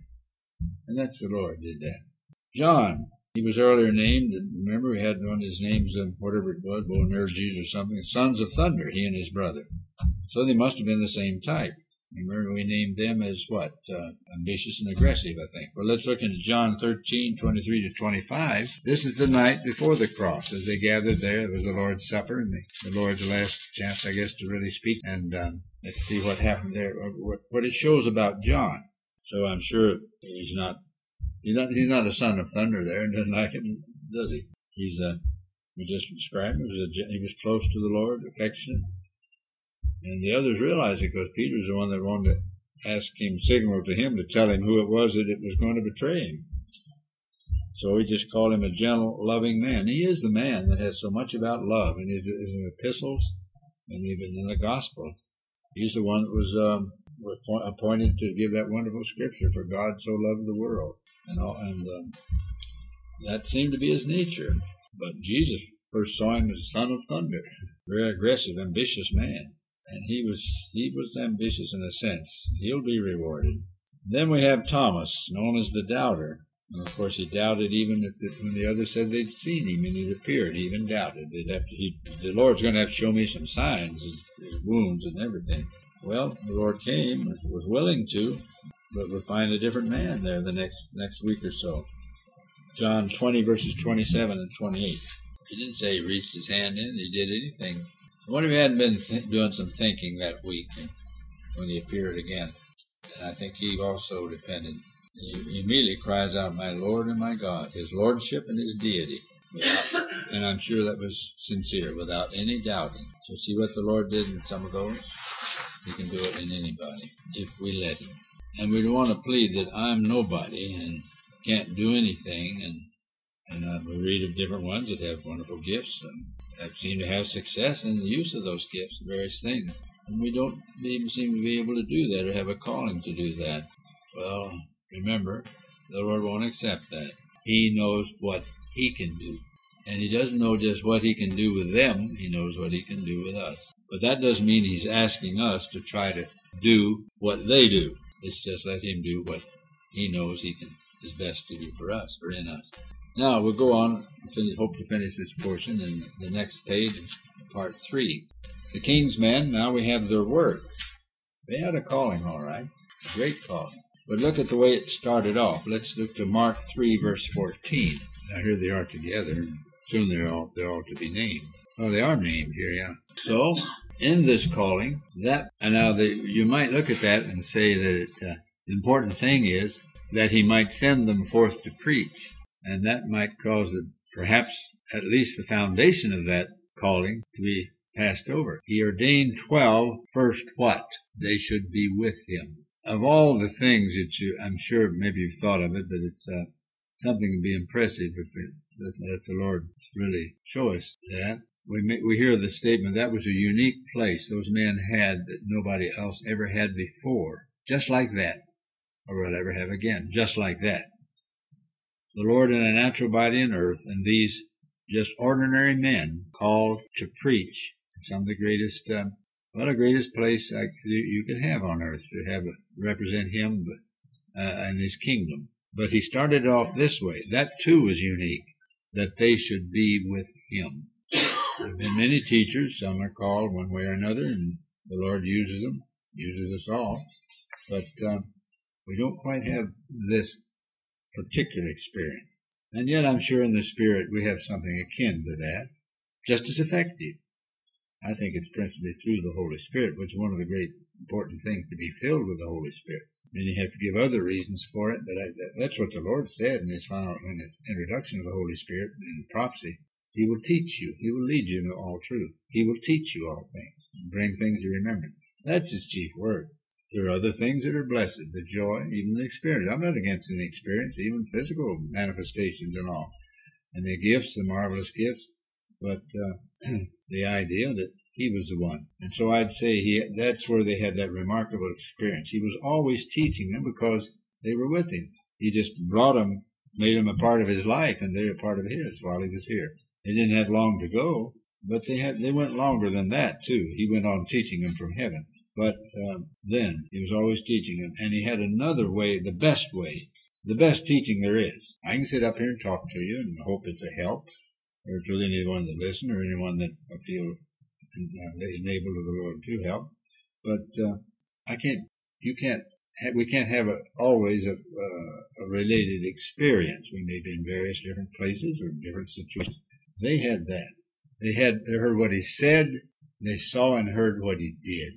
And that's the Lord did that. John. He was earlier named, and remember, he had one of his names, of whatever it was, Boanerges or something, Sons of Thunder, he and his brother. So they must have been the same type. Remember, we named them as what? Uh, ambitious and aggressive, I think. Well, let's look into John thirteen, twenty-three to twenty-five. This is the night before the cross. As they gathered there, it was the Lord's Supper, and the, the Lord's last chance, I guess, to really speak. And um, let's see what happened there, what, what it shows about John. So I'm sure he's not He's not, he's not a son of thunder there, and doesn't like it, does he? He's a, we just described him, he was, a, he was close to the Lord, affectionate. And the others realized it because Peter's the one that wanted to ask him, signal to him to tell him who it was that it was going to betray him. So he just called him a gentle, loving man. He is the man that has so much about love in his, in his epistles and even in the gospel. He's the one that was, um, was appointed to give that wonderful scripture, for God so loved the world. And, all, and um, that seemed to be his nature. But Jesus first saw him as a son of thunder, very aggressive, ambitious man. And he was he was ambitious in a sense. He'll be rewarded. Then we have Thomas, known as the doubter. And of course, he doubted even if the, when the others said they'd seen him and he'd appeared. He even doubted. They'd have to, he, the Lord's going to have to show me some signs, his, his wounds and everything. Well, the Lord came, was willing to. But we'll find a different man there the next next week or so. John twenty, verses twenty-seven and twenty-eight. He didn't say he reached his hand in, he did anything. I wonder if he hadn't been th- doing some thinking that week when he appeared again. And I think he also repented. He immediately cries out, "My Lord and my God," his lordship and his deity. Without, and I'm sure that was sincere, without any doubting. So see what the Lord did in some of those? He can do it in anybody, if we let him. And we don't want to plead that I'm nobody and can't do anything. And, and uh, we read of different ones that have wonderful gifts and have seem to have success in the use of those gifts, various things. And we don't even seem to be able to do that or have a calling to do that. Well, remember, the Lord won't accept that. He knows what He can do. And He doesn't know just what He can do with them. He knows what He can do with us. But that doesn't mean He's asking us to try to do what they do. It's just let Him do what He knows He can is best to do for us or in us. Now we'll go on. Finish, hope to finish this portion in the next page, part three. The king's men. Now we have their work. They had a calling, all right, a great calling. But look at the way it started off. Let's look to Mark three, verse fourteen. Now here they are together. Soon they're all, they're all to be named. Well, they are named here, yeah. So, in this calling, that, and now the, you might look at that and say that it, uh, the important thing is that he might send them forth to preach. And that might cause the, perhaps at least the foundation of that calling to be passed over. He ordained twelve, first what? They should be with him. Of all the things that you, I'm sure maybe you've thought of it, but it's uh, something to be impressive if it, that, that the Lord really show us that. We may, we hear the statement that was a unique place those men had that nobody else ever had before. Just like that. Or will ever have again. Just like that. The Lord in a natural body on earth, and these just ordinary men called to preach. Some of the greatest, um, well, the greatest place I, you could have on earth to have represent Him uh, and His kingdom. But He started off this way. That too is unique, that they should be with Him. There have been many teachers. Some are called one way or another, and the Lord uses them, uses us all. But um, we don't quite have this particular experience. And yet I'm sure in the Spirit we have something akin to that, just as effective. I think it's principally through the Holy Spirit, which is one of the great important things, to be filled with the Holy Spirit. And you have to give other reasons for it, but I, that, that's what the Lord said in His final, in His introduction of the Holy Spirit in prophecy. He will teach you. He will lead you into all truth. He will teach you all things, and bring things to remembrance. That's His chief work. There are other things that are blessed, the joy, even the experience. I'm not against any experience, even physical manifestations and all. And the gifts, the marvelous gifts. But uh, the idea that He was the one. And so I'd say he that's where they had that remarkable experience. He was always teaching them because they were with Him. He just brought them, made them a part of His life, and they were a part of His while He was here. They didn't have long to go, but they had they went longer than that, too. He went on teaching them from heaven. But um, then He was always teaching them, and He had another way, the best way, the best teaching there is. I can sit up here and talk to you and hope it's a help, or to anyone that listen, or anyone that I feel enabled of the Lord to help. But uh, I can't, you can't, ha- we can't have a, always a, uh, a related experience. We may be in various different places or different situations. They had that. They had, they heard what He said. They saw and heard what He did.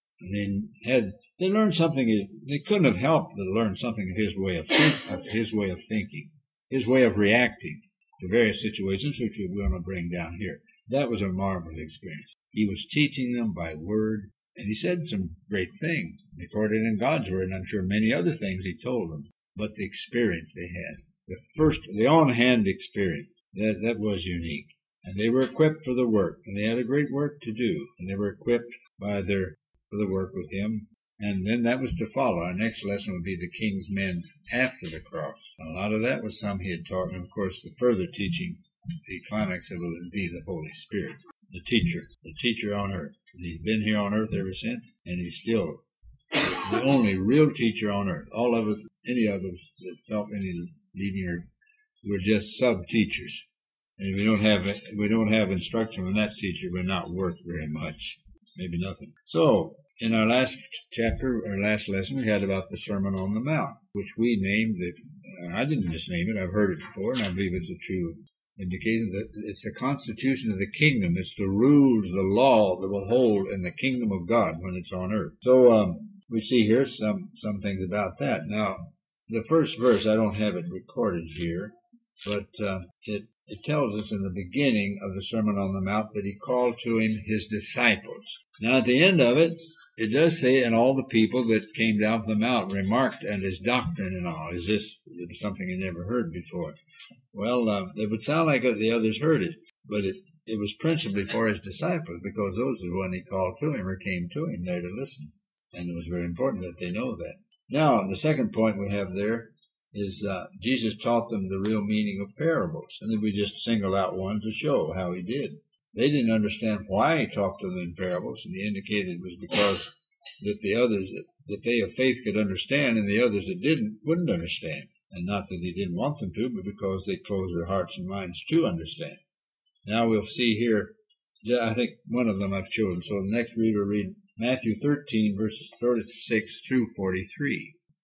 And they had, they learned something. They couldn't have helped but learn something of His way of think, of His way of thinking, His way of reacting to various situations, which we're going to bring down here. That was a marvelous experience. He was teaching them by word, and He said some great things, recorded in God's word, and I'm sure many other things He told them. But the experience they had, the first, the on-hand experience, that, that was unique. And they were equipped for the work, and they had a great work to do, and they were equipped by their for the work with Him. And then that was to follow. Our next lesson would be the King's men after the cross. A lot of that was some He had taught, and of course the further teaching, the climax of it would be the Holy Spirit, the teacher, the teacher on earth. And He's been here on earth ever since, and He's still the only real teacher on earth. All of us, any of us that felt any leading, or we're just sub-teachers. And if we don't have we don't have instruction from that teacher, we're not worth very much, maybe nothing. So, in our last chapter, our last lesson, we had about the Sermon on the Mount, which we named, the, I didn't misname it, I've heard it before, and I believe it's a true indication that it's the constitution of the kingdom. It's the rules, the law that will hold in the kingdom of God when it's on earth. So um, we see here some, some things about that. Now, the first verse, I don't have it recorded here, but uh, it, it tells us in the beginning of the Sermon on the Mount that He called to Him His disciples. Now, at the end of it, it does say, and all the people that came down from the mount remarked at His doctrine and all. Is this it was something he never heard before? Well, uh, it would sound like the others heard it, but it, it was principally for His disciples, because those are when He called to Him or came to Him there to listen. And it was very important that they know that. Now, the second point we have there is uh, Jesus taught them the real meaning of parables. And then we just single out one to show how He did. They didn't understand why He talked to them in parables, and He indicated it was because that the others, that, that they of faith could understand, and the others that didn't, wouldn't understand. And not that He didn't want them to, but because they closed their hearts and minds to understand. Now we'll see here, I think one of them I've chosen. So the next reader will read Matthew thirteen, verses thirty-six through forty-three.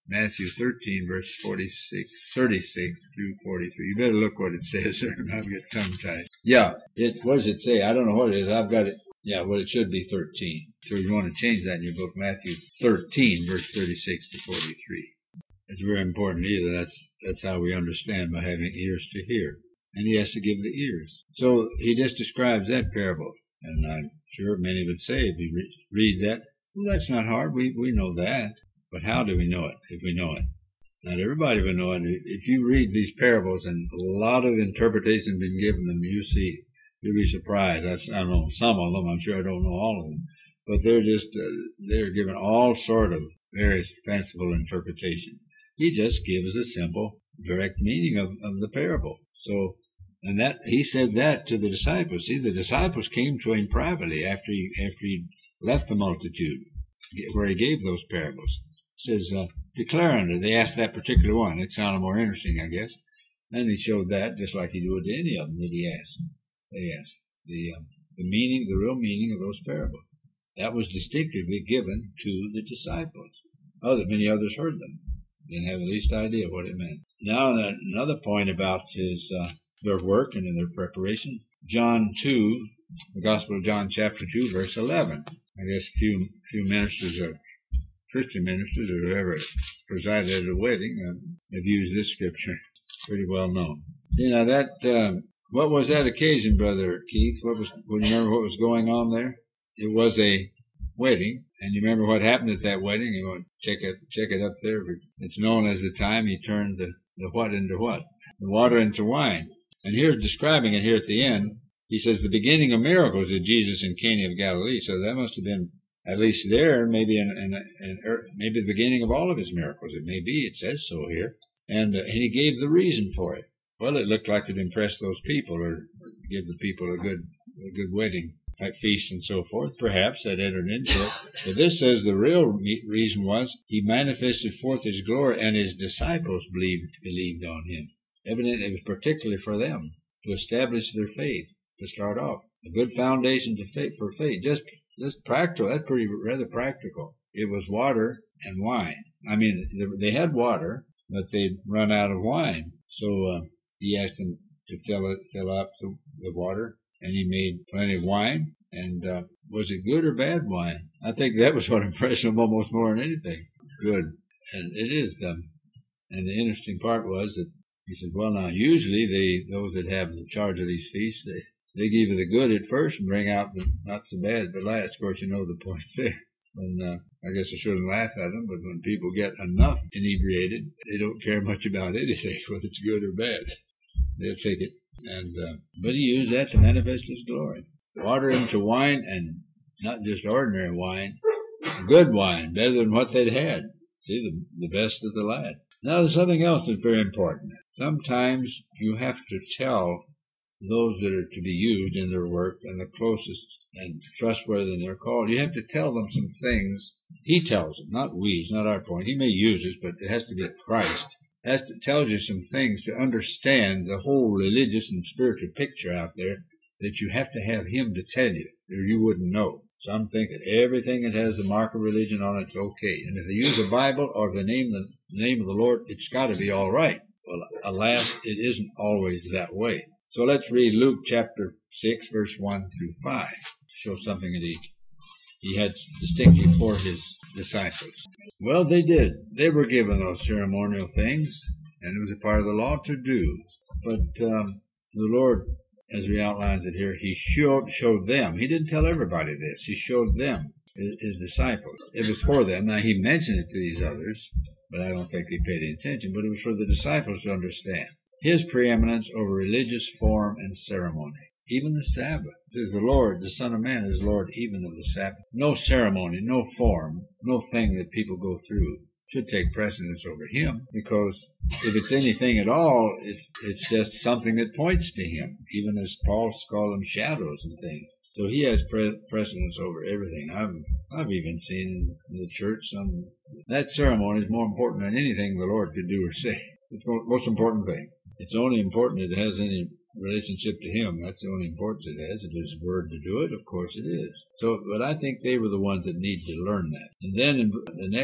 Matthew thirteen, verse forty-six, thirty-six through forty-three. You better look what it says there, and I'll get tongue-tied. Yeah, it, what does it say? I don't know what it is. I've got it. Yeah, well, it should be thirteen. So you want to change that in your book, Matthew thirteen, verse thirty-six to forty-three. It's very important either. That's, that's how we understand by having ears to hear. And he has to give the ears. So he just describes that parable. And I'm sure many would say, if you re- read that, well, that's not hard. We, we know that. But how do we know it if we know it? Not everybody will know it. If you read these parables and a lot of interpretation been given them, you see, you'll be surprised. That's, I don't know some of them. I'm sure I don't know all of them. But they're just, uh, they're given all sort of various fanciful interpretation. He just gives a simple, direct meaning of, of the parable. So, and that, he said that to the disciples. See, the disciples came to him privately after he, after he left the multitude, where he gave those parables. Says, uh, declare unto, they asked that particular one. It sounded more interesting, I guess. Then he showed that, just like he would to any of them that he asked. They asked the, um, the meaning, the real meaning of those parables. That was distinctively given to the disciples. Other, many others heard them. Didn't have the least idea what it meant. Now, another point about his, uh, their work and in their preparation. John two, the Gospel of John, chapter two, verse eleven. I guess few, few ministers of Christian ministers or whoever presided at a wedding um, have used this scripture. Pretty well known. See, now that, um, what was that occasion, Brother Keith? What was, would you remember what was going on there? It was a wedding, and you remember what happened at that wedding? You want to check it, check it up there. It's known as the time he turned the, the what into what? The water into wine. And here's describing it here at the end. He says the beginning of miracles of Jesus in Cana of Galilee. So that must have been at least there, maybe in, in, in maybe the beginning of all of his miracles. It may be. It says so here. And, uh, and he gave the reason for it. Well, it looked like it impressed those people, or, or give the people a good, a good wedding type feast and so forth. Perhaps that entered into it. But this says the real reason was he manifested forth his glory, and his disciples believed believed on him. Evidently, it was particularly for them to establish their faith to start off. A good foundation to faith for faith. Just, just practical. That's pretty rather practical. It was water and wine. I mean, they had water, but they'd run out of wine. So uh, he asked them to fill it, fill up the, the water, and he made plenty of wine. And uh, was it good or bad wine? I think that was what impressed him almost more than anything. Good, and it is. Um, and the interesting part was that he said, "Well, now usually they those that have the charge of these feasts, they they give you the good at first and bring out the not so bad but last." Of course, you know the point there. And uh, I guess I shouldn't laugh at them, but when people get enough inebriated, they don't care much about anything, whether it's good or bad. They'll take it. And uh, but he used that to manifest his glory. Water into wine, and not just ordinary wine, good wine, better than what they'd had. See, the, the best of the land. Now, there's something else that's very important. Sometimes you have to tell those that are to be used in their work and the closest and trustworthy in their call, you have to tell them some things. He tells them, not we, it's not our point. He may use it, but it has to be Christ. It has to tell you some things to understand the whole religious and spiritual picture out there that you have to have him to tell you, or you wouldn't know. Some think that everything that has the mark of religion on it is okay. And if they use the Bible or the name, the name of the Lord, it's got to be all right. Well, alas, it isn't always that way. So let's read Luke chapter six, verse one through five. Show something that he, he had distinctly for his disciples. Well, they did. They were given those ceremonial things, and it was a part of the law to do. But um, the Lord, as he outlines it here, he showed, showed them. He didn't tell everybody this. He showed them, his, his disciples. It was for them. Now, he mentioned it to these others, but I don't think they paid any attention. But it was for the disciples to understand his preeminence over religious form and ceremony. Even the Sabbath. It says the Lord, the Son of Man, is Lord even of the Sabbath. No ceremony, no form, no thing that people go through should take precedence over him, because if it's anything at all, it's, it's just something that points to him, even as Paul called them shadows and things. So he has pre- precedence over everything. I've, I've even seen in the church some, that ceremony is more important than anything the Lord could do or say. It's the most important thing. It's only important if it has any relationship to him. That's the only importance it has. If there's a word to do it, of course it is. So, but I think they were the ones that need to learn that. And then in the next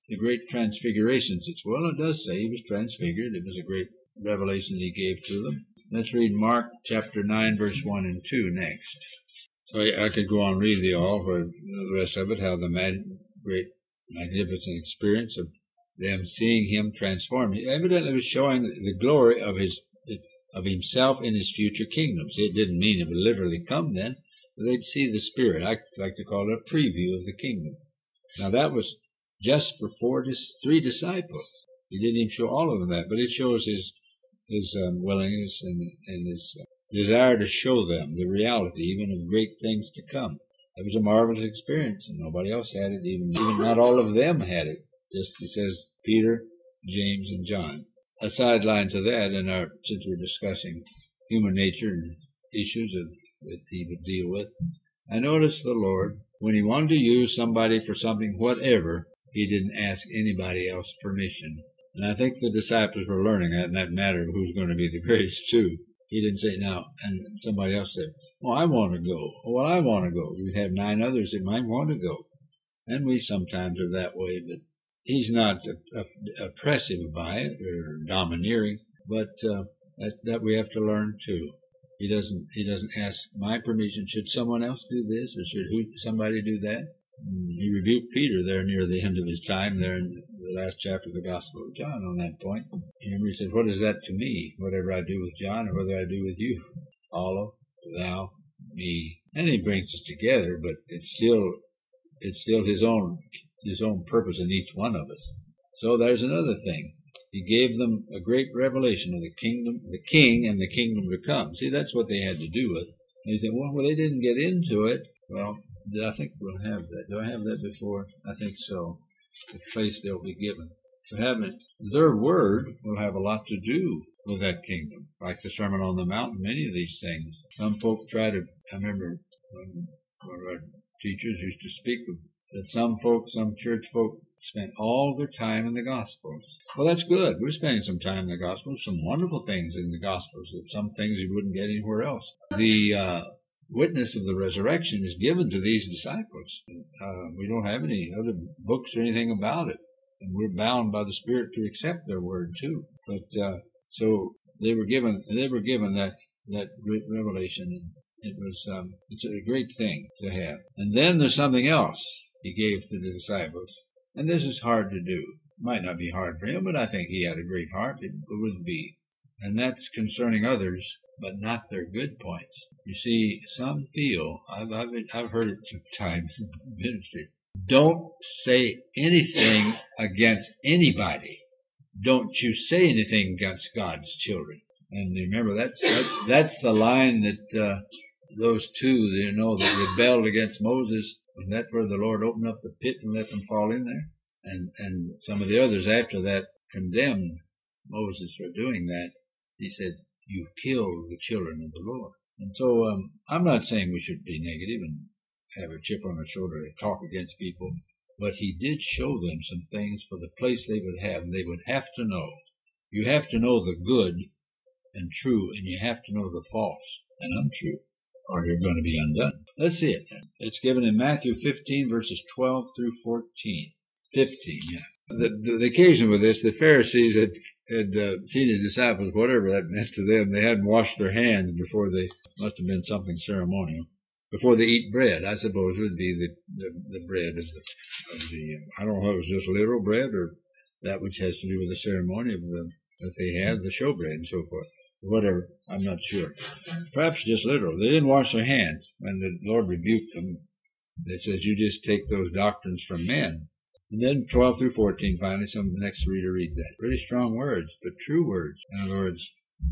the great transfiguration. Well, it does say he was transfigured. It was a great revelation he gave to them. Let's read Mark chapter nine, verse one and two next. So I, I could go on and read the all, for the rest of it, how the mag, great, magnificent experience of them seeing him transformed. He evidently was showing the glory of his of himself in his future kingdoms. It didn't mean it would literally come then, but they'd see the Spirit. I like to call it a preview of the kingdom. Now that was just for four, three disciples. He didn't even show all of them that, but it shows his his um, willingness and, and his uh, desire to show them the reality, even of great things to come. It was a marvelous experience, and nobody else had it. Even, even not all of them had it. Just, it says, Peter, James, and John. A sideline to that, in our, since we're discussing human nature and issues of, that he would deal with, I noticed the Lord, when he wanted to use somebody for something whatever, he didn't ask anybody else permission. And I think the disciples were learning that in that matter of who's going to be the greatest too. He didn't say, now, and somebody else said, oh, I want to go. Well, I want to go. We'd have nine others that might want to go. And we sometimes are that way, but he's not uh, uh, oppressive by it or domineering, but uh, that, that we have to learn too. He doesn't, he doesn't ask my permission. Should someone else do this, or should who, somebody do that? He rebuked Peter there near the end of his time there in the last chapter of the Gospel of John on that point. And he said, what is that to me? Whatever I do with John or whether I do with you. Follow, thou, me. And he brings us together, but it's still, it's still his own, his own purpose in each one of us. So there's another thing. He gave them a great revelation of the kingdom, the king and the kingdom to come. See, that's what they had to do with. And you think, well, well, they didn't get into it. Well, I think we'll have that. Do I have that before? I think so. The place they'll be given. To have it, their word will have a lot to do with that kingdom. Like the Sermon on the Mount, many of these things. Some folk try to, I remember when one of our teachers used to speak of that some folk, some church folk, spent all their time in the Gospels. Well, that's good. We're spending some time in the Gospels, some wonderful things in the Gospels, some things you wouldn't get anywhere else. The uh, witness of the resurrection is given to these disciples. Uh, we don't have any other books or anything about it. And we're bound by the Spirit to accept their word too. But uh, so they were given, they were given that that great revelation. And it was um, it's a great thing to have. And then there's something else he gave to the disciples, and this is hard to do. It might not be hard for him, but I think he had a great heart. It would be, and that's concerning others, but not their good points. You see, some feel, I've I've, I've heard it sometimes in ministry. Don't say anything against anybody. Don't you say anything against God's children. And remember, that's that's, that's the line that uh, those two, you know, that rebelled against Moses, and that's where the Lord opened up the pit and let them fall in there. And and some of the others after that condemned Moses for doing that. He said, "You've killed the children of the Lord." And so um, I'm not saying we should be negative and have a chip on our shoulder to talk against people, but he did show them some things for the place they would have. They would have to know. You have to know the good and true, and you have to know the false and untrue, or you're going to be undone. Let's see it then. It's given in Matthew fifteen, verses twelve through fourteen. fifteen, yeah. The, the, the occasion with this, the Pharisees had, had uh, seen his disciples, whatever that meant to them. They hadn't washed their hands before they, must have been something ceremonial, before they eat bread. I suppose it would be the, the, the bread of the, of the, I don't know if it was just literal bread or that which has to do with the ceremony of the, that they had, the showbread and so forth. Whatever, I'm not sure. Perhaps just literal. They didn't wash their hands, and the Lord rebuked them. It says, you just take those doctrines from men. And then twelve through fourteen, finally, some next reader read that. Pretty strong words, but true words. In other words,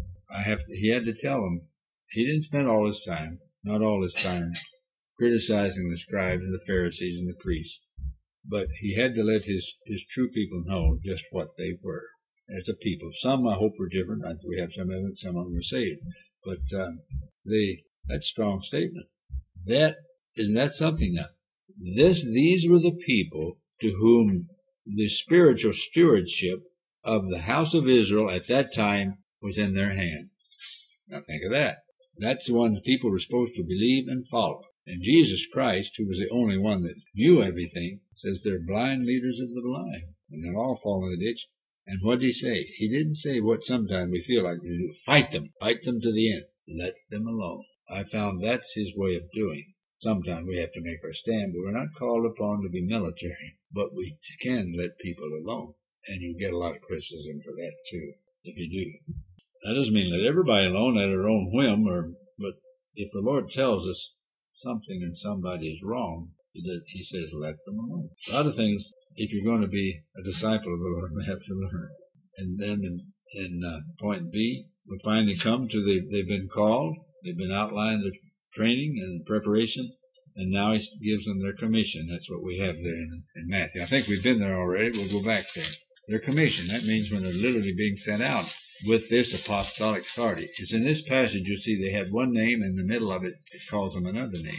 I have to, he had to tell them, he didn't spend all his time, not all his time, criticizing the scribes and the Pharisees and the priests. But he had to let his, his true people know just what they were as a people. Some, I hope, were different. We have some evidence, some of them were saved. But um, they, that's a strong statement. That, isn't that something now? This, these were the people to whom the spiritual stewardship of the house of Israel at that time was in their hand. Now think of that. That's the one people were supposed to believe and follow. And Jesus Christ, who was the only one that knew everything, says they're blind leaders of the blind. and they'll all fall in the ditch. And what did he say? He didn't say what sometimes we feel like we do. Fight them. Fight them to the end. Let them alone. I found that's his way of doing. Sometimes we have to make our stand, but we're not called upon to be military. But we can let people alone. And you get a lot of criticism for that, too, if you do. That doesn't mean let everybody alone at their own whim, or but if the Lord tells us something and somebody is wrong, he says let them alone. A lot of things, if you're going to be a disciple of the Lord, we have to learn. And then in, in uh, point B, we finally come to the, they've been called, they've been outlined their training and preparation, and now he gives them their commission. That's what we have there in, in Matthew. I think we've been there already. We'll go back there. Their commission, that means when they're literally being sent out with this apostolic authority. It's in this passage, you see they have one name, and in the middle of it, it calls them another name,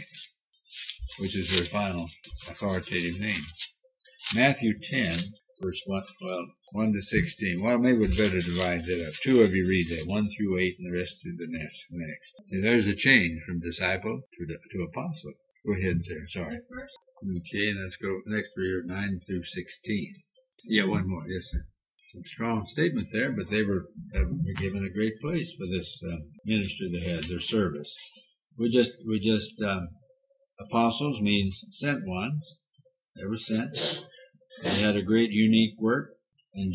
which is their final authoritative name. Matthew ten, verse one, well, one to sixteen. Well, maybe we'd better divide that up. Two of you read that, one through eight, and the rest through the next. next. And there's a change from disciple to, to apostle. Go ahead, sir. Sorry. Okay, let's go next read nine through sixteen. Yeah, one more. Yes, sir. Some strong statement there, but they were, uh, were given a great place for this uh, ministry they had, their service. We just, we just, um, apostles means sent ones. They were sent. They had a great, unique work. And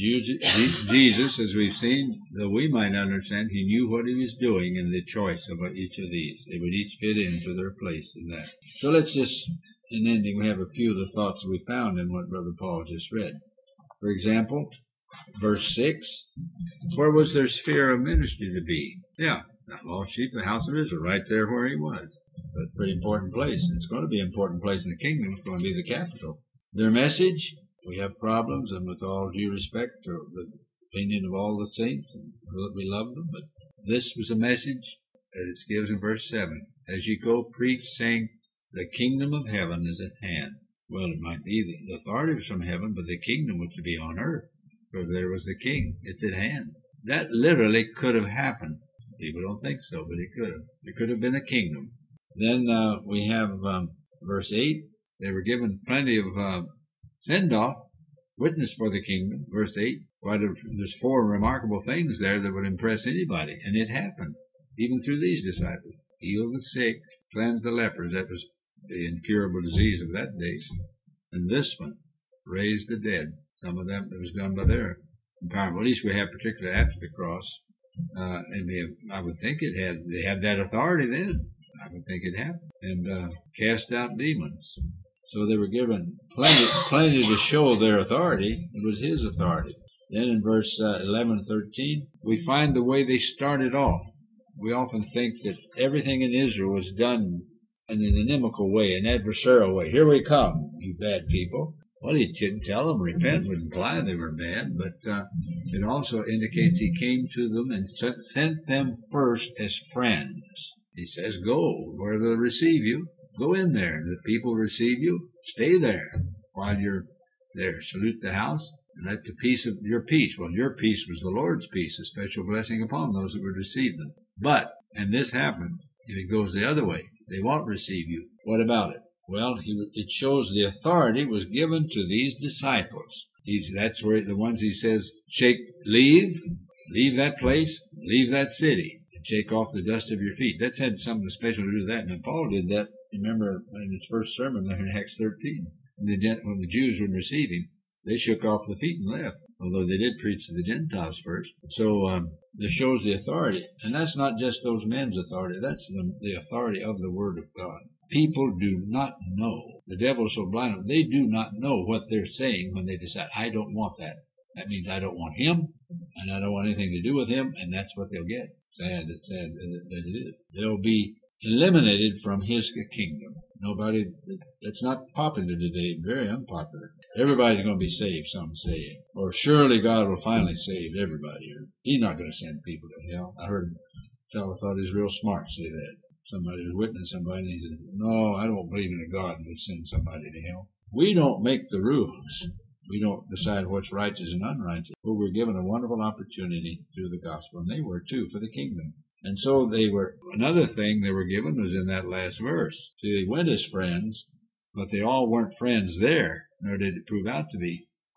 Jesus, as we've seen, though we might understand, he knew what he was doing in the choice of each of these. They would each fit into their place in that. So let's just, in ending, we have a few of the thoughts we found in what Brother Paul just read. For example, verse six, where was their sphere of ministry to be? Yeah, that lost sheep, the house of Israel, right there where he was. But pretty important place. It's going to be an important place in the kingdom. It's going to be the capital. Their message, we have problems, and with all due respect to the opinion of all the saints, and we love them, but this was a message that it gives in verse seven. As you go, preach, saying, the kingdom of heaven is at hand. Well, it might be the authority was from heaven, but the kingdom was to be on earth. For there was the king. It's at hand. That literally could have happened. People don't think so, but it could have. It could have been a kingdom. Then uh, we have um, verse eight. They were given plenty of uh, send-off, witness for the kingdom. Verse eight. Quite a, there's four remarkable things there that would impress anybody, and it happened, even through these disciples. Heal the sick, cleanse the lepers. That was the incurable disease of that day. And this one, raise the dead. Some of them, it was done by their empowerment. At least we have particular after the cross. Uh, and they, I would think it had, they had that authority then. I would think it happened. And uh, cast out demons. So they were given plenty, plenty to show their authority. It was his authority. Then in verse uh, eleven and thirteen, we find the way they started off. We often think that everything in Israel was done in an inimical way, an adversarial way. Here we come, you bad people. Well, he didn't tell them repent, would imply they were bad, but uh, it also indicates he came to them and sent them first as friends. He says, go where they'll receive you. Go in there. And the people receive you. Stay there while you're there. Salute the house and let the peace of your peace. Well, your peace was the Lord's peace, a special blessing upon those that would receive them. But, and this happened, if it goes the other way, they won't receive you. What about it? Well, he, it shows the authority was given to these disciples. He's, that's where the ones he says, shake, leave, leave that place, leave that city, and shake off the dust of your feet. That's had something special to do with that. And Paul did that, remember, in his first sermon there in Acts thirteen. When the, when the Jews would receive him, they shook off the feet and left, although they did preach to the Gentiles first. So um, this shows the authority. And that's not just those men's authority. That's the, the authority of the Word of God. People do not know. The devil is so blind. They do not know what they're saying when they decide, I don't want that. That means I don't want him, and I don't want anything to do with him, and that's what they'll get. Sad, it's sad that it is. They'll be eliminated from his kingdom. Nobody, it's not popular today, very unpopular. Everybody's going to be saved, some say. Or surely God will finally save everybody. He's not going to send people to hell. I heard a fellow thought he was real smart to say that. Somebody was witnessing somebody and he said, no, I don't believe in a God that would send somebody to hell. We don't make the rules. We don't decide what's righteous and unrighteous. But we're given a wonderful opportunity through the gospel. And they were too for the kingdom. And so they were, another thing they were given was in that last verse. See, they went as friends, but they all weren't friends there, nor did it prove out to be.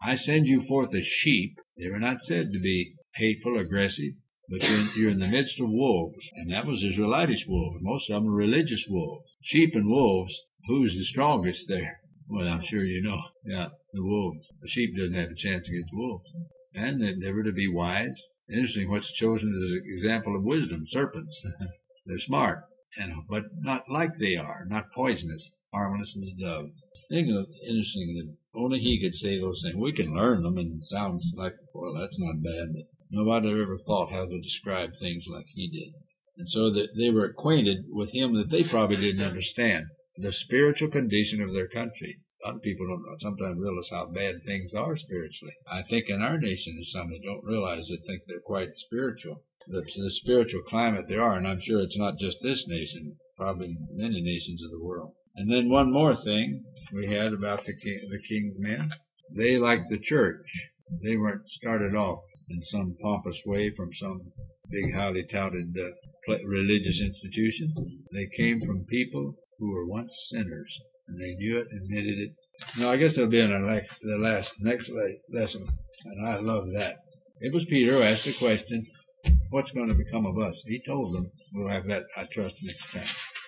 I send you forth as sheep. They were not said to be hateful, aggressive, but you're in, you're in the midst of wolves. And that was Israelitish wolves. Most of them were religious wolves. Sheep and wolves, who's the strongest there? Well, I'm sure you know. Yeah, the wolves. The sheep doesn't have a chance against wolves. And they, they were to be wise. Interesting, what's chosen as an example of wisdom, serpents. They're smart, and but not like they are, not poisonous, harmless as doves. I think it's interesting that only he could say those things. We can learn them, and it sounds like, well, that's not bad, but nobody ever thought how to describe things like he did. And so that they were acquainted with him that they probably didn't understand, the spiritual condition of their country. A lot of people don't sometimes realize how bad things are spiritually. I think in our nation, there's some that don't realize they think they're quite spiritual. The, the spiritual climate there are, and I'm sure it's not just this nation, probably many nations of the world. And then one more thing we had about the king, the king's men. They, like the church, they weren't started off in some pompous way from some big, highly touted uh, religious institution. They came from people who were once sinners, and they knew it, admitted it. Now, I guess it'll be in the, the last next lesson, and I love that. It was Peter who asked the question, what's going to become of us? He told them. We'll have that, I trust, next time.